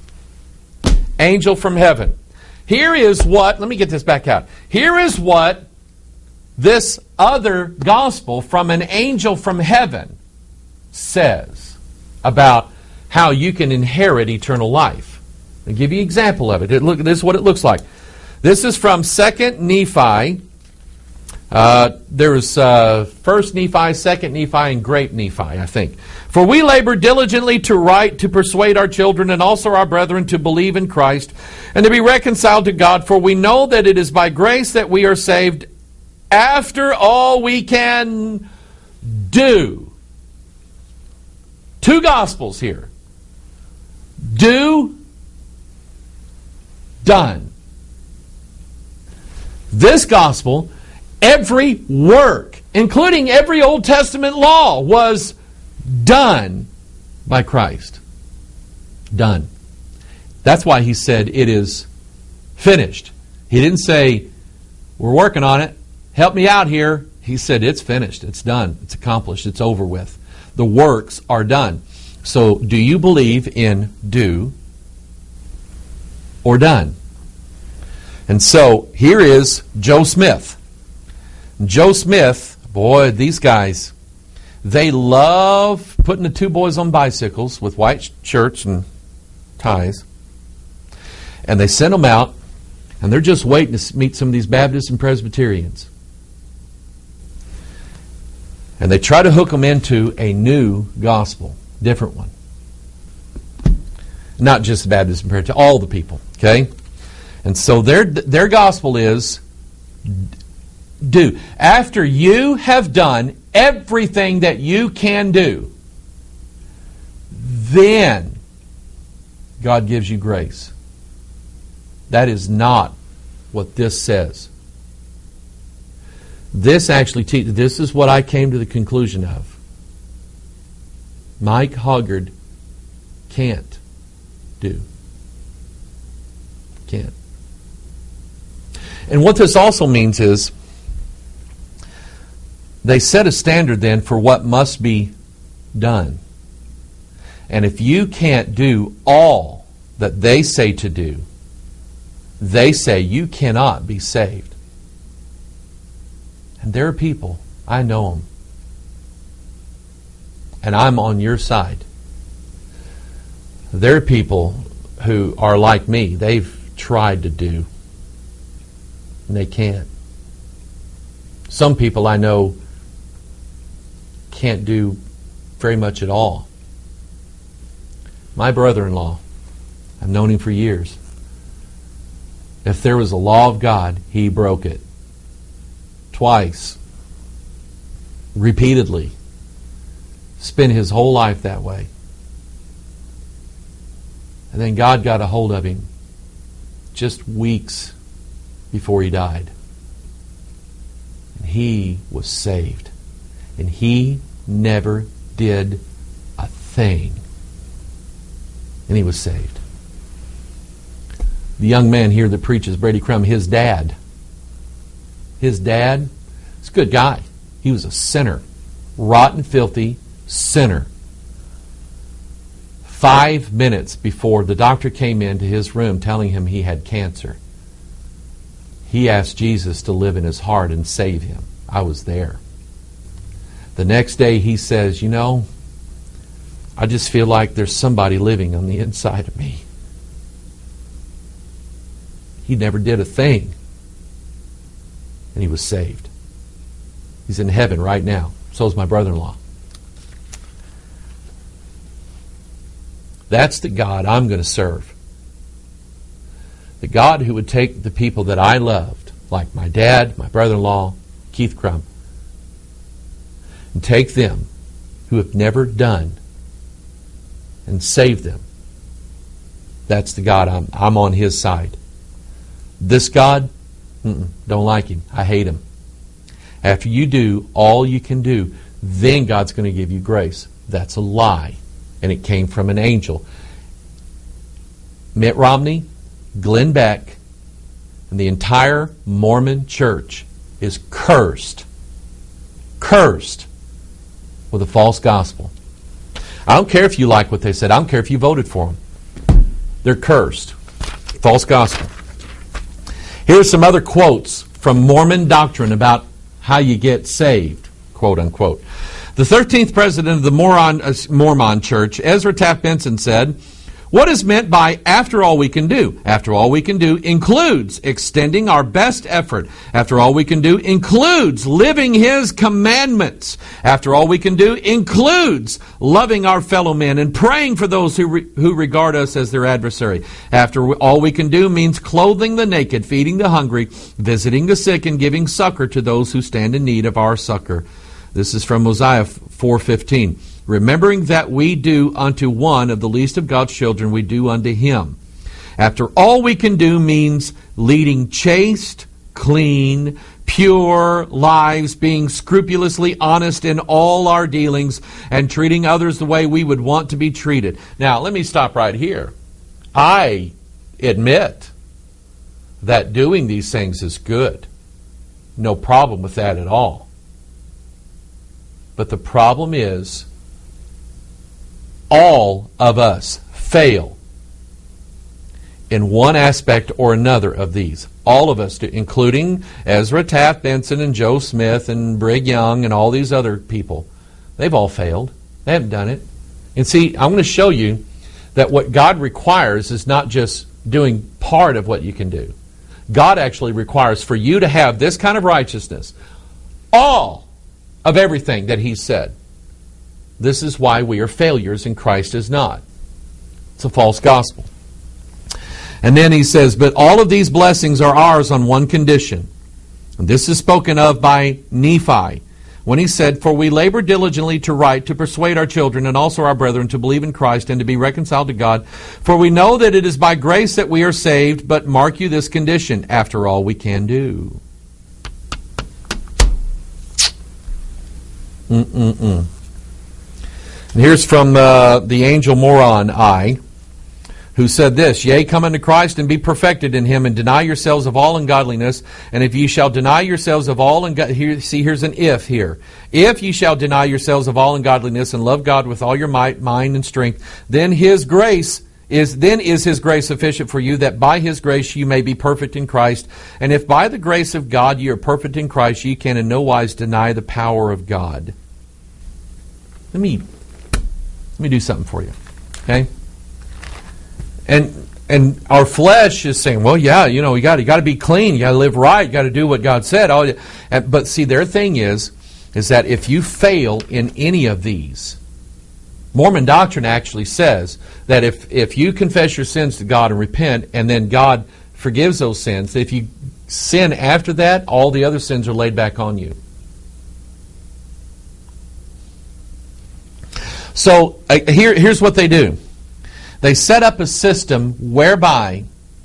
Angel from heaven. Here is what, let me get this back out. Here is what this other gospel from an angel from heaven says about how you can inherit eternal life. I'll give you an example of it. it look, this is what it looks like. This is from Second Nephi. Uh, there was uh, First Nephi, Second Nephi, and Great Nephi, I think. For we labor diligently to write, to persuade our children and also our brethren to believe in Christ and to be reconciled to God. For we know that it is by grace that we are saved, after all we can do. Two gospels here. Do, done. This gospel, every work, including every Old Testament law, was done by Christ. Done. That's why He said it is finished. He didn't say, we're working on it, help me out here. He said, it's finished, it's done, it's accomplished, it's over with. The works are done. So, do you believe in do or done? And so, here is Joe Smith. Joe Smith, boy, these guys, they love putting the two boys on bicycles with white shirts and ties. And they send them out, and they're just waiting to meet some of these Baptists and Presbyterians. And they try to hook them into a new gospel, different one. Not just the Baptists and Presbyterians, all the people, okay? And so their their gospel is do. After you have done everything that you can do, then God gives you grace. That is not what this says. This actually teaches, this is what I came to the conclusion of. Mike Hoggard can't do. Can't. And what this also means is they set a standard then for what must be done. And if you can't do all that they say to do, they say you cannot be saved. And there are people, I know them, and I'm on your side. There are people who are like me. They've tried to do, and they can't. Some people I know can't do very much at all. My brother-in-law, I've known him for years. If there was a law of God, he broke it. Twice. Repeatedly. Spent his whole life that way. And then God got a hold of him just weeks before he died. And he was saved. And he never did a thing. And he was saved. The young man here that preaches, Brady Crum, his dad. His dad, he's a good guy. He was a sinner. Rotten, filthy sinner. Five minutes before the doctor came into his room telling him he had cancer, he asked Jesus to live in his heart and save him. I was there. The next day he says, you know, I just feel like there's somebody living on the inside of me. He never did a thing. And he was saved. He's in heaven right now. So is my brother-in-law. That's the God I'm going to serve. The God who would take the people that I loved, like my dad, my brother-in-law, Keith Crum, and take them who have never done and save them. That's the God I'm, I'm on his side. This God, mm-mm, don't like him. I hate him. After you do all you can do, then God's going to give you grace. That's a lie. And it came from an angel. Mitt Romney, Glenn Beck, and the entire Mormon church is cursed. Cursed with a false gospel. I don't care if you like what they said. I don't care if you voted for them. They're cursed. False gospel. Here's some other quotes from Mormon doctrine about how you get saved, quote unquote. The thirteenth president of the Mormon, uh, Mormon Church, Ezra Taft Benson, said, what is meant by after all we can do? After all we can do includes extending our best effort. After all we can do includes living His commandments. After all we can do includes loving our fellow men and praying for those who, re- who regard us as their adversary. After all we can do means clothing the naked, feeding the hungry, visiting the sick, and giving succor to those who stand in need of our succor. This is from Mosiah four fifteen. Remembering that we do unto one of the least of God's children, we do unto him. After all we can do means leading chaste, clean, pure lives, being scrupulously honest in all our dealings, and treating others the way we would want to be treated. Now, let me stop right here. I admit that doing these things is good. No problem with that at all. But the problem is, all of us fail in one aspect or another of these. All of us do, including Ezra Taft Benson and Joe Smith and Brig Young and all these other people. They've all failed. They haven't done it. And see, I'm going to show you that what God requires is not just doing part of what you can do. God actually requires for you to have this kind of righteousness. All of everything that He said. This is why we are failures and Christ is not. It's a false gospel. And then he says, but all of these blessings are ours on one condition. And this is spoken of by Nephi when he said, for we labor diligently to write, to persuade our children and also our brethren to believe in Christ and to be reconciled to God. For we know that it is by grace that we are saved, but mark you this condition, after all we can do. Mm-mm-mm. And here's from uh, the angel moron I, who said this, Yea, come unto Christ and be perfected in him, and deny yourselves of all ungodliness. And if ye shall deny yourselves of all ungodliness, here, see, here's an if here. If ye shall deny yourselves of all ungodliness and love God with all your might, mind, and strength, then his grace is then is his grace sufficient for you, that by his grace you may be perfect in Christ. And if by the grace of God ye are perfect in Christ, ye can in no wise deny the power of God. Let me let me do something for you. Okay? And and our flesh is saying, well, yeah, you know, you got you got to be clean, you got to live right, you got to do what God said. Oh, but see, their thing is, is that if you fail in any of these, Mormon doctrine actually says that if if you confess your sins to God and repent, and then God forgives those sins, if you sin after that, all the other sins are laid back on you. So uh, here here's what they do. They set up a system whereby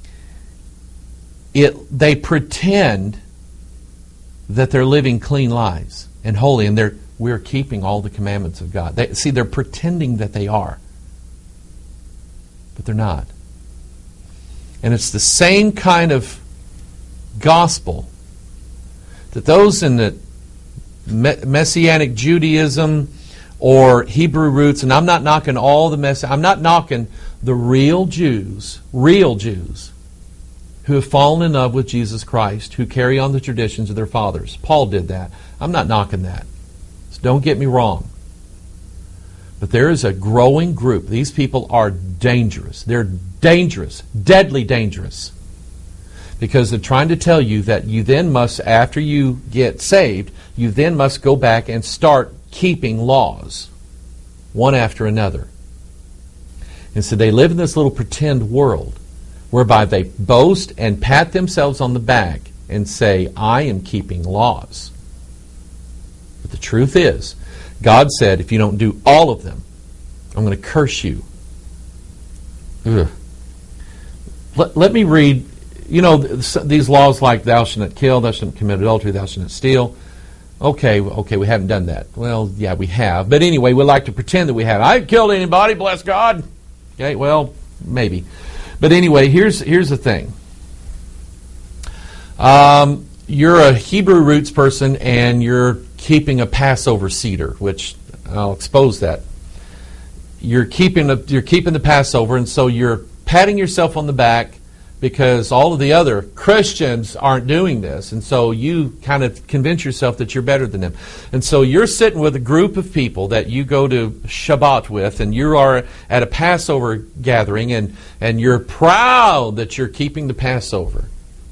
it they pretend that they're living clean lives and holy, and they're we're keeping all the commandments of God. They, see, they're pretending that they are, but they're not. And it's the same kind of gospel that those in the Messianic Judaism or Hebrew roots, and I'm not knocking all the mess. I'm not knocking the real Jews, real Jews, who have fallen in love with Jesus Christ, who carry on the traditions of their fathers. Paul did that. I'm not knocking that. So don't get me wrong. But there is a growing group. These people are dangerous. They're dangerous, deadly dangerous. Because they're trying to tell you that you then must, after you get saved, you then must go back and start keeping laws, one after another. And so they live in this little pretend world whereby they boast and pat themselves on the back and say, I am keeping laws. But the truth is, God said, if you don't do all of them, I'm going to curse you. Ugh. Let, let me read, you know, these laws like thou shalt not kill, thou shalt not commit adultery, thou shalt not steal. Okay, okay, we haven't done that. Well, yeah, we have. But anyway, we like to pretend that we have. I haven't killed anybody, bless God. Okay, well, maybe. But anyway, here's here's the thing. Um, you're a Hebrew roots person and you're keeping a Passover Seder, which I'll expose that. You're keeping a, you're keeping the Passover, and so you're patting yourself on the back because all of the other Christians aren't doing this. And so you kind of convince yourself that you're better than them. And so you're sitting with a group of people that you go to Shabbat with, and you are at a Passover gathering, and, and you're proud that you're keeping the Passover.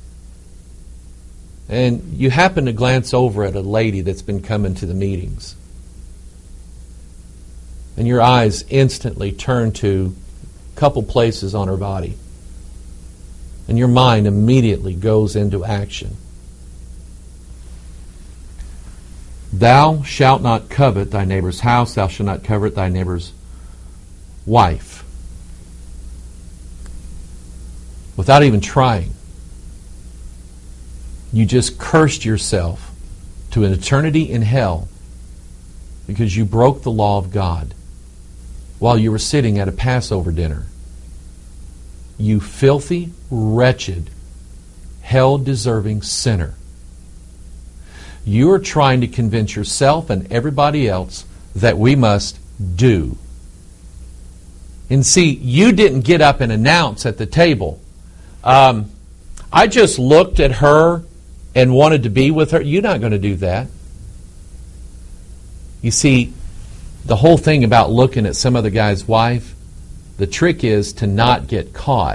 And you happen to glance over at a lady that's been coming to the meetings. And your eyes instantly turn to a couple places on her body. And your mind immediately goes into action. Thou shalt not covet thy neighbor's house, thou shalt not covet thy neighbor's wife. Without even trying. You just cursed yourself to an eternity in hell because you broke the law of God while you were sitting at a Passover dinner. You filthy, wretched, hell-deserving sinner. You are trying to convince yourself and everybody else that we must do. And see, you didn't get up and announce at the table, um, I just looked at her and wanted to be with her. You're not going to do that. You see, the whole thing about looking at some other guy's wife, the trick is to not get caught.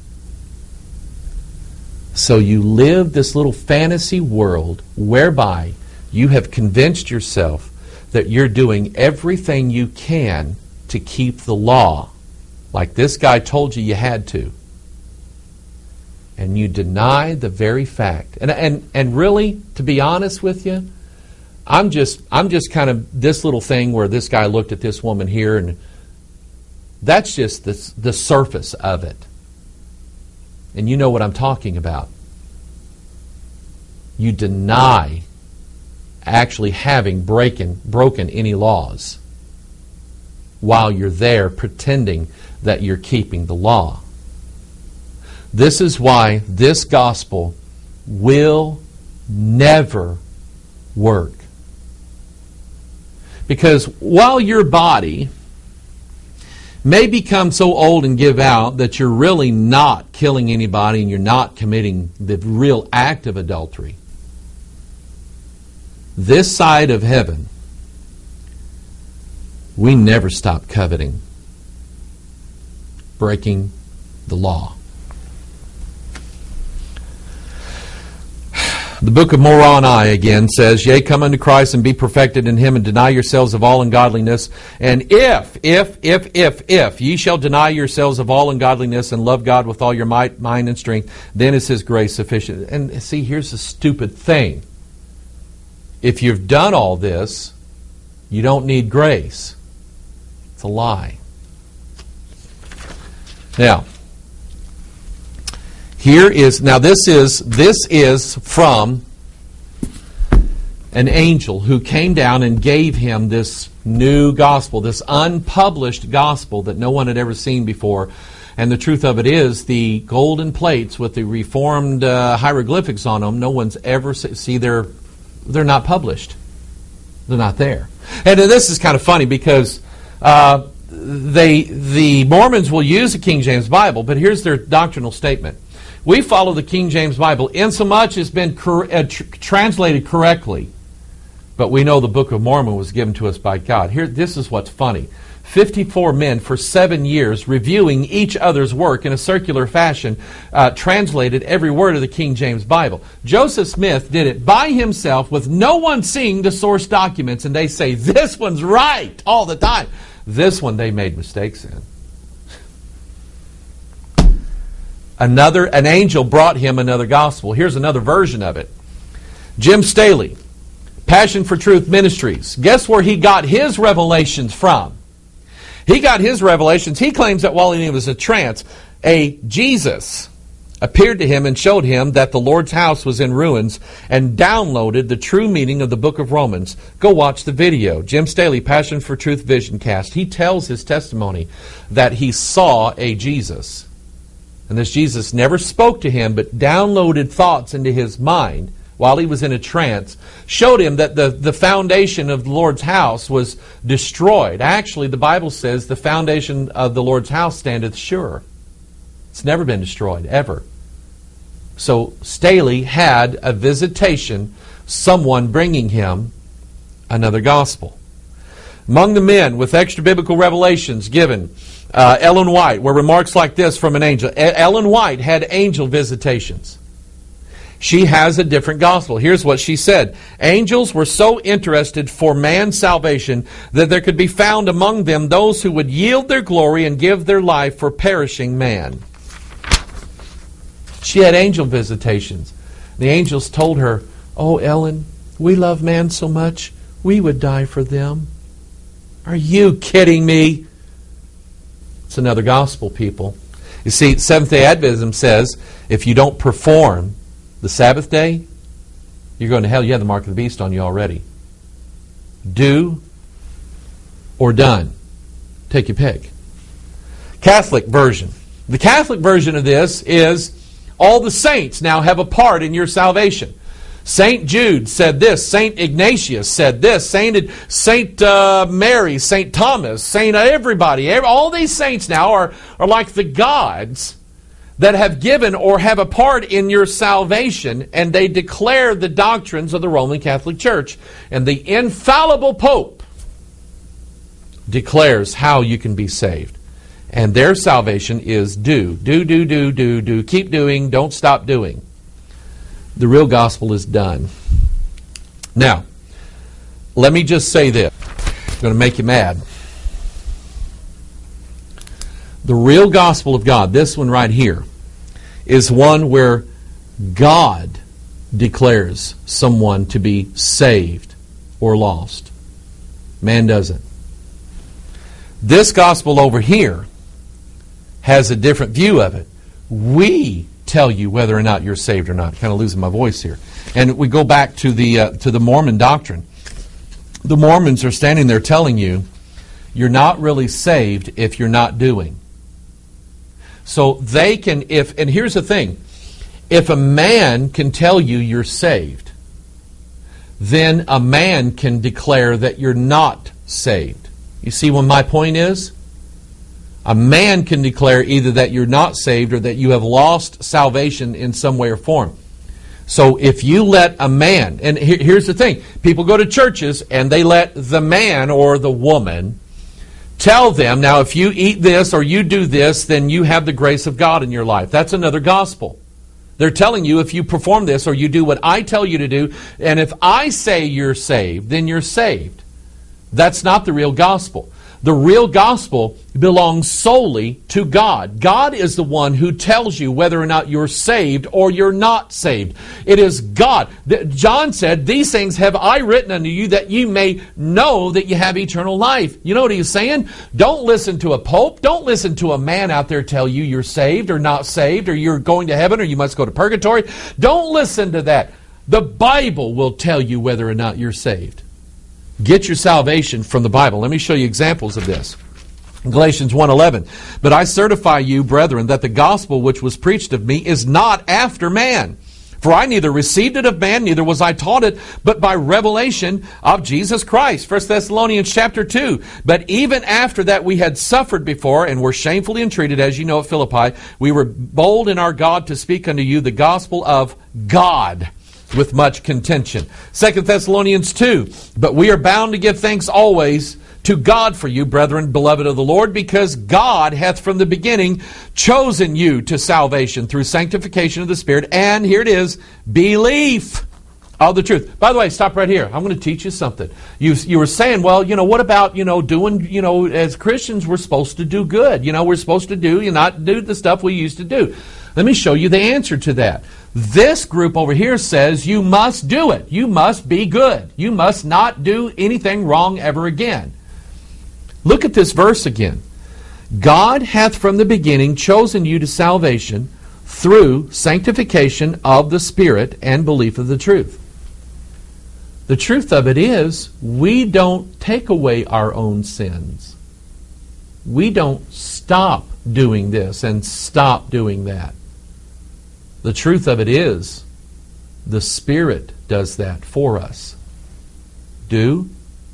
So you live this little fantasy world whereby you have convinced yourself that you're doing everything you can to keep the law, like this guy told you you had to. And you deny the very fact. And and and really, to be honest with you, I'm just I'm just kind of this little thing where this guy looked at this woman here, and that's just the, the surface of it. And you know what I'm talking about. You deny actually having breaking, broken any laws while you're there pretending that you're keeping the law. This is why this gospel will never work. Because while your body may become so old and give out that you're really not killing anybody and you're not committing the real act of adultery, this side of heaven, we never stop coveting, breaking the law. The book of Moroni again says, Yea, come unto Christ and be perfected in Him, and deny yourselves of all ungodliness. And if, if, if, if, if ye shall deny yourselves of all ungodliness and love God with all your might, mind, and strength, then is His grace sufficient. And see, here's the stupid thing. If you've done all this, you don't need grace. It's a lie. Now, here is, now this is, this is from an angel who came down and gave him this new gospel, this unpublished gospel that no one had ever seen before. And the truth of it is, the golden plates with the reformed uh, hieroglyphics on them, no one's ever see, see they're, they're not published. They're not there. And this is kind of funny because uh, they, the Mormons will use the King James Bible, but here's their doctrinal statement. We follow the King James Bible insomuch it's been cor- uh, tr- translated correctly, but we know the Book of Mormon was given to us by God. Here, this is what's funny. fifty-four men for seven years reviewing each other's work in a circular fashion uh, translated every word of the King James Bible. Joseph Smith did it by himself with no one seeing the source documents, and they say, this one's right all the time. This one they made mistakes in. Another, an angel brought him another gospel. Here's another version of it. Jim Staley, Passion for Truth Ministries. Guess where he got his revelations from? He got his revelations. He claims that while he was in a trance, a Jesus appeared to him and showed him that the Lord's house was in ruins and downloaded the true meaning of the book of Romans. Go watch the video. Jim Staley, Passion for Truth Vision Cast. He tells his testimony that he saw a Jesus. And this Jesus never spoke to him, but downloaded thoughts into his mind while he was in a trance, showed him that the, the foundation of the Lord's house was destroyed. Actually, the Bible says the foundation of the Lord's house standeth sure. It's never been destroyed, ever. So Staley had a visitation, someone bringing him another gospel. Among the men with extra biblical revelations given, uh, Ellen White, were remarks like this from an angel. E- Ellen White had angel visitations. She has a different gospel. Here's what she said. Angels were so interested for man's salvation that there could be found among them those who would yield their glory and give their life for perishing man. She had angel visitations. The angels told her, oh, Ellen, we love man so much, we would die for them. Are you kidding me? It's another gospel, people. You see, Seventh-day Adventism says if you don't perform the Sabbath day, you're going to hell. You have the mark of the beast on you already. Do or done. Take your pick. Catholic version. The Catholic version of this is all the saints now have a part in your salvation. Saint Jude said this. Saint Ignatius said this. Saint Saint uh, Mary, Saint Thomas, Saint everybody. Every, all these saints now are, are like the gods that have given or have a part in your salvation, and they declare the doctrines of the Roman Catholic Church. And the infallible Pope declares how you can be saved. And their salvation is do. Do, do, do, do, do. Keep doing. Don't stop doing. The real gospel is done. Now, let me just say this. I'm going to make you mad. The real gospel of God, this one right here, is one where God declares someone to be saved or lost. Man doesn't. This gospel over here has a different view of it. We tell you whether or not you're saved or not. Kind of losing my voice here. And we go back to the uh, to the Mormon doctrine. The Mormons are standing there telling you you're not really saved if you're not doing. So they can, if, and here's the thing, if a man can tell you you're saved, then a man can declare that you're not saved. You see what my point is? A man can declare either that you're not saved or that you have lost salvation in some way or form. So if you let a man, and here, here's the thing, people go to churches and they let the man or the woman tell them, now if you eat this or you do this, then you have the grace of God in your life. That's another gospel. They're telling you if you perform this or you do what I tell you to do, and if I say you're saved, then you're saved. That's not the real gospel. The real gospel belongs solely to God. God is the one who tells you whether or not you're saved or you're not saved. It is God. John said, these things have I written unto you that you may know that you have eternal life. You know what he's saying? Don't listen to a pope. Don't listen to a man out there tell you you're saved or not saved or you're going to heaven or you must go to purgatory. Don't listen to that. The Bible will tell you whether or not you're saved. Get your salvation from the Bible. Let me show you examples of this. Galatians one eleven. But I certify you, brethren, that the gospel which was preached of me is not after man. For I neither received it of man, neither was I taught it, but by revelation of Jesus Christ. First Thessalonians chapter two. But even after that we had suffered before and were shamefully entreated, as you know at Philippi, we were bold in our God to speak unto you the gospel of God, with much contention. Second Thessalonians two, but we are bound to give thanks always to God for you, brethren, beloved of the Lord, because God hath from the beginning chosen you to salvation through sanctification of the Spirit, and here it is, belief of the truth. By the way, stop right here. I'm going to teach you something. You you were saying, well, you know, what about, you know, doing, you know, as Christians, we're supposed to do good. You know, we're supposed to do, you not do the stuff we used to do. Let me show you the answer to that. This group over here says you must do it. You must be good. You must not do anything wrong ever again. Look at this verse again. God hath from the beginning chosen you to salvation through sanctification of the Spirit and belief of the truth. The truth of it is, we don't take away our own sins. We don't stop doing this and stop doing that. The truth of it is, the Spirit does that for us. Do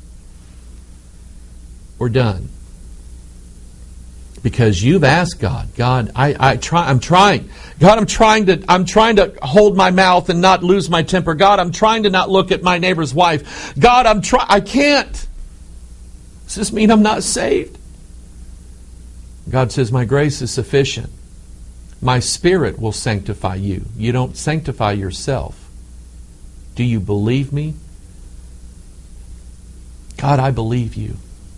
or done. Because you've asked God, God, I, I try, I'm trying. God, I'm trying to, I'm trying to hold my mouth and not lose my temper. God, I'm trying to not look at my neighbor's wife. God, I'm trying, I can't. Does this mean I'm not saved? God says, my grace is sufficient. My Spirit will sanctify you. You don't sanctify yourself. Do you believe me? God, I believe you.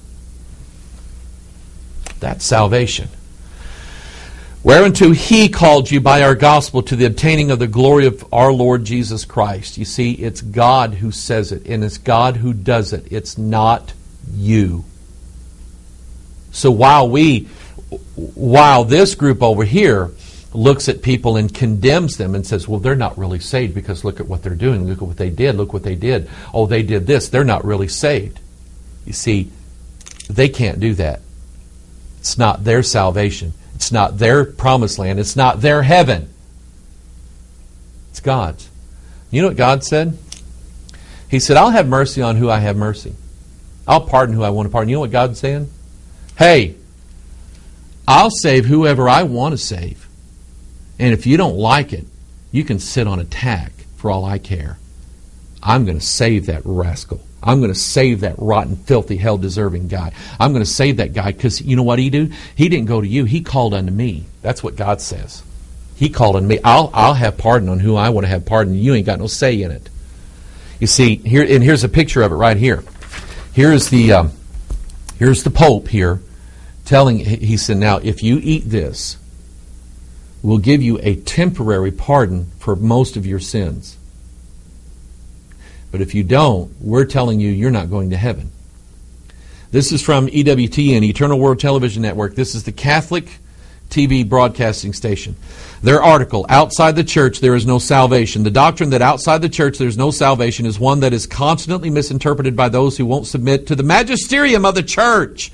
That's salvation. Whereunto He called you by our gospel to the obtaining of the glory of our Lord Jesus Christ. You see, it's God who says it, and it's God who does it. It's not you. So while we, while this group over here looks at people and condemns them and says, well, they're not really saved because look at what they're doing. Look at what they did. Look what they did. Oh, they did this. They're not really saved. You see, they can't do that. It's not their salvation. It's not their promised land. It's not their heaven. It's God's. You know what God said? He said, I'll have mercy on who I have mercy. I'll pardon who I want to pardon. You know what God's saying? Hey, I'll save whoever I want to save. And if you don't like it, you can sit on a tack for all I care. I'm going to save that rascal. I'm going to save that rotten, filthy, hell-deserving guy. I'm going to save that guy because you know what he do? He didn't go to you. He called unto me. That's what God says. He called unto me. I'll, I'll have pardon on who I want to have pardon. You ain't got no say in it. You see, here and here's a picture of it right here. Here's the um, here's the Pope here telling, he said, now if you eat this, we'll give you a temporary pardon for most of your sins. But if you don't, we're telling you you're not going to heaven. This is from E W T N, Eternal World Television Network. This is the Catholic T V broadcasting station. Their article, Outside the Church, There is No Salvation. The doctrine that outside the church there is no salvation is one that is constantly misinterpreted by those who won't submit to the magisterium of the church.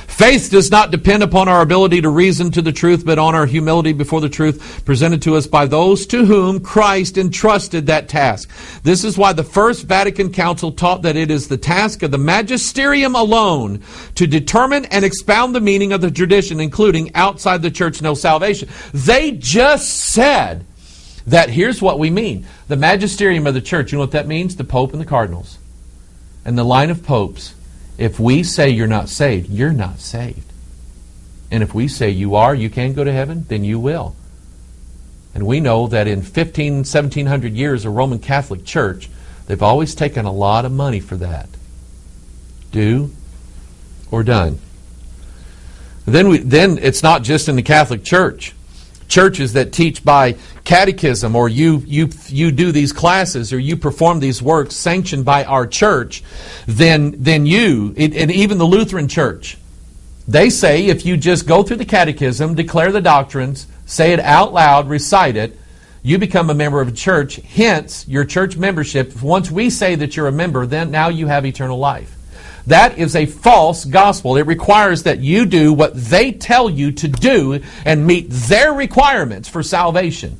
Faith does not depend upon our ability to reason to the truth, but on our humility before the truth presented to us by those to whom Christ entrusted that task. This is why the First Vatican Council taught that it is the task of the magisterium alone to determine and expound the meaning of the tradition, including outside the church no salvation. They just said that here's what we mean. The magisterium of the church, you know what that means? The Pope and the cardinals. And the line of popes. If we say you're not saved, you're not saved. And if we say you are, you can go to heaven, then you will. And we know that in fifteen, seventeen hundred years of Roman Catholic Church, they've always taken a lot of money for that. Do or done. Then we, then it's not just in the Catholic Church. Churches that teach by catechism, or you you you do these classes, or you perform these works sanctioned by our church, then then you, and even the Lutheran Church, they say if you just go through the catechism, declare the doctrines, say it out loud, recite it, you become a member of a church. Hence, your church membership, once we say that you're a member, then now you have eternal life. That is a false gospel. It requires that you do what they tell you to do and meet their requirements for salvation.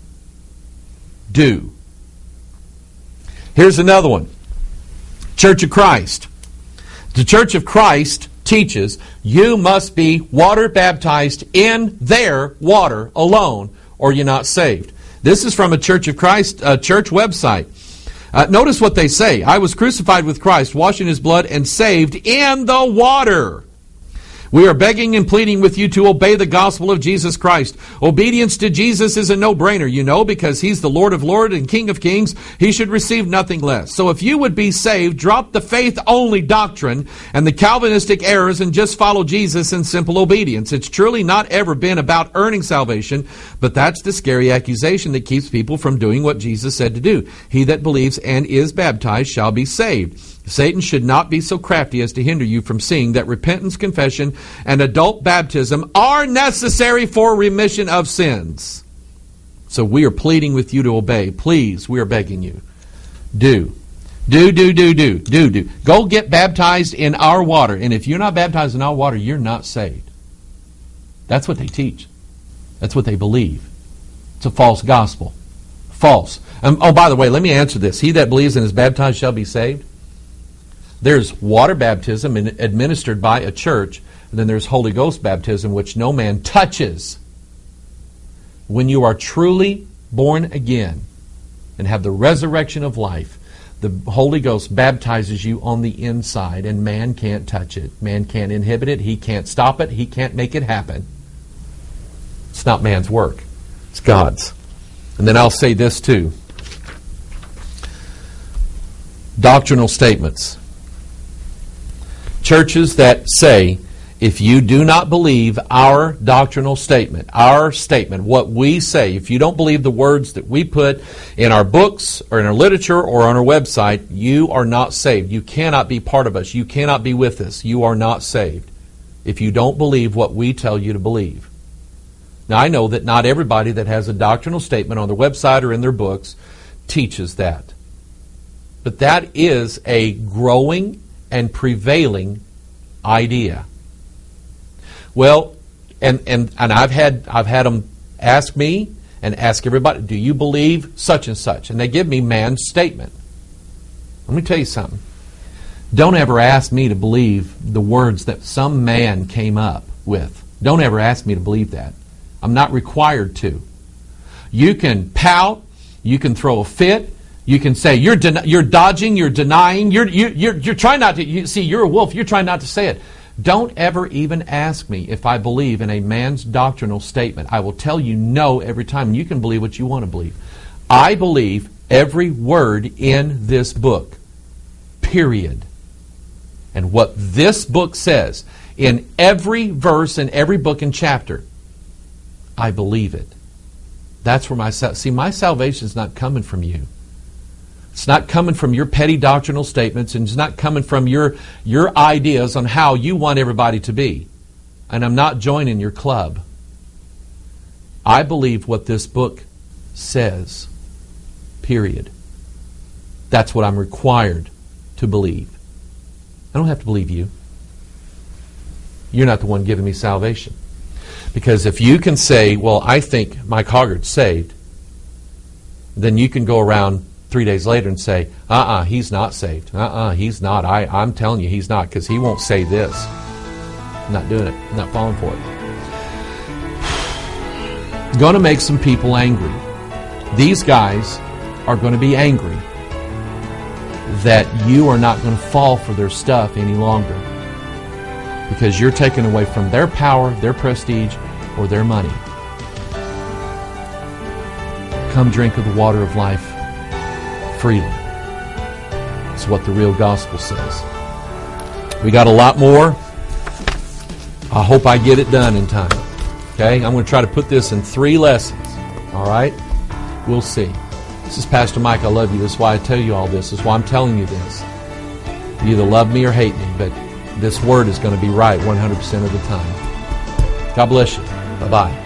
Do. Here's another one. Church of Christ. The Church of Christ teaches you must be water baptized in their water alone, or you're not saved. This is from a Church of Christ uh, church website. Uh, notice what they say. I was crucified with Christ, washed in His blood, and saved in the water. We are begging and pleading with you to obey the gospel of Jesus Christ. Obedience to Jesus is a no-brainer, you know, because He's the Lord of Lords and King of Kings. He should receive nothing less. So if you would be saved, drop the faith-only doctrine and the Calvinistic errors and just follow Jesus in simple obedience. It's truly not ever been about earning salvation, but that's the scary accusation that keeps people from doing what Jesus said to do. He that believes and is baptized shall be saved. Satan should not be so crafty as to hinder you from seeing that repentance, confession, and adult baptism are necessary for remission of sins. So we are pleading with you to obey. Please, we are begging you. Do. Do, do, do, do, do, do. Go get baptized in our water. And if you're not baptized in our water, you're not saved. That's what they teach. That's what they believe. It's a false gospel. False. Um, oh, by the way, let me answer this. He that believes and is baptized shall be saved. There's water baptism administered by a church, and then there's Holy Ghost baptism, which no man touches. When you are truly born again and have the resurrection of life, the Holy Ghost baptizes you on the inside, and man can't touch it. Man can't inhibit it. He can't stop it. He can't make it happen. It's not man's work. It's God's. And then I'll say this too. Doctrinal statements. Churches that say, if you do not believe our doctrinal statement, our statement, what we say, if you don't believe the words that we put in our books or in our literature or on our website, you are not saved. You cannot be part of us. You cannot be with us. You are not saved if you don't believe what we tell you to believe. Now, I know that not everybody that has a doctrinal statement on their website or in their books teaches that. But that is a growing and prevailing idea. Well, and, and, and I've had I've had them ask me and ask everybody, do you believe such and such? And they give me man's statement. Let me tell you something. Don't ever ask me to believe the words that some man came up with. Don't ever ask me to believe that. I'm not required to. You can pout, you can throw a fit, you can say you're den- you're dodging, you're denying, you're you, you're you're trying not to. You see, you're a wolf. You're trying not to say it. Don't ever even ask me if I believe in a man's doctrinal statement. I will tell you no every time, and you can believe what you want to believe. I believe every word in this book. Period. And what this book says in every verse in every book and chapter, I believe it. That's where my see my salvation is not coming from you. It's not coming from your petty doctrinal statements, and it's not coming from your, your ideas on how you want everybody to be. And I'm not joining your club. I believe what this book says. Period. That's what I'm required to believe. I don't have to believe you. you're not the one giving me salvation. Because if you can say, well, I think Mike Hoggard's saved, then you can go around three days later and say, uh-uh, he's not saved. Uh-uh, he's not. I, I'm telling you, he's not, because he won't say this. I'm not doing it. I'm not falling for it. Going to make some people angry. These guys are going to be angry that you are not going to fall for their stuff any longer, because you're taking away from their power, their prestige, or their money. Come drink of the water of life freely. That's what the real gospel says. We got a lot more. I hope I get it done in time. Okay? I'm going to try to put this in three lessons. All right? We'll see. This is Pastor Mike. I love you. This is why I tell you all this. This is why I'm telling you this. You either love me or hate me, but this word is going to be right one hundred percent of the time. God bless you. Bye-bye.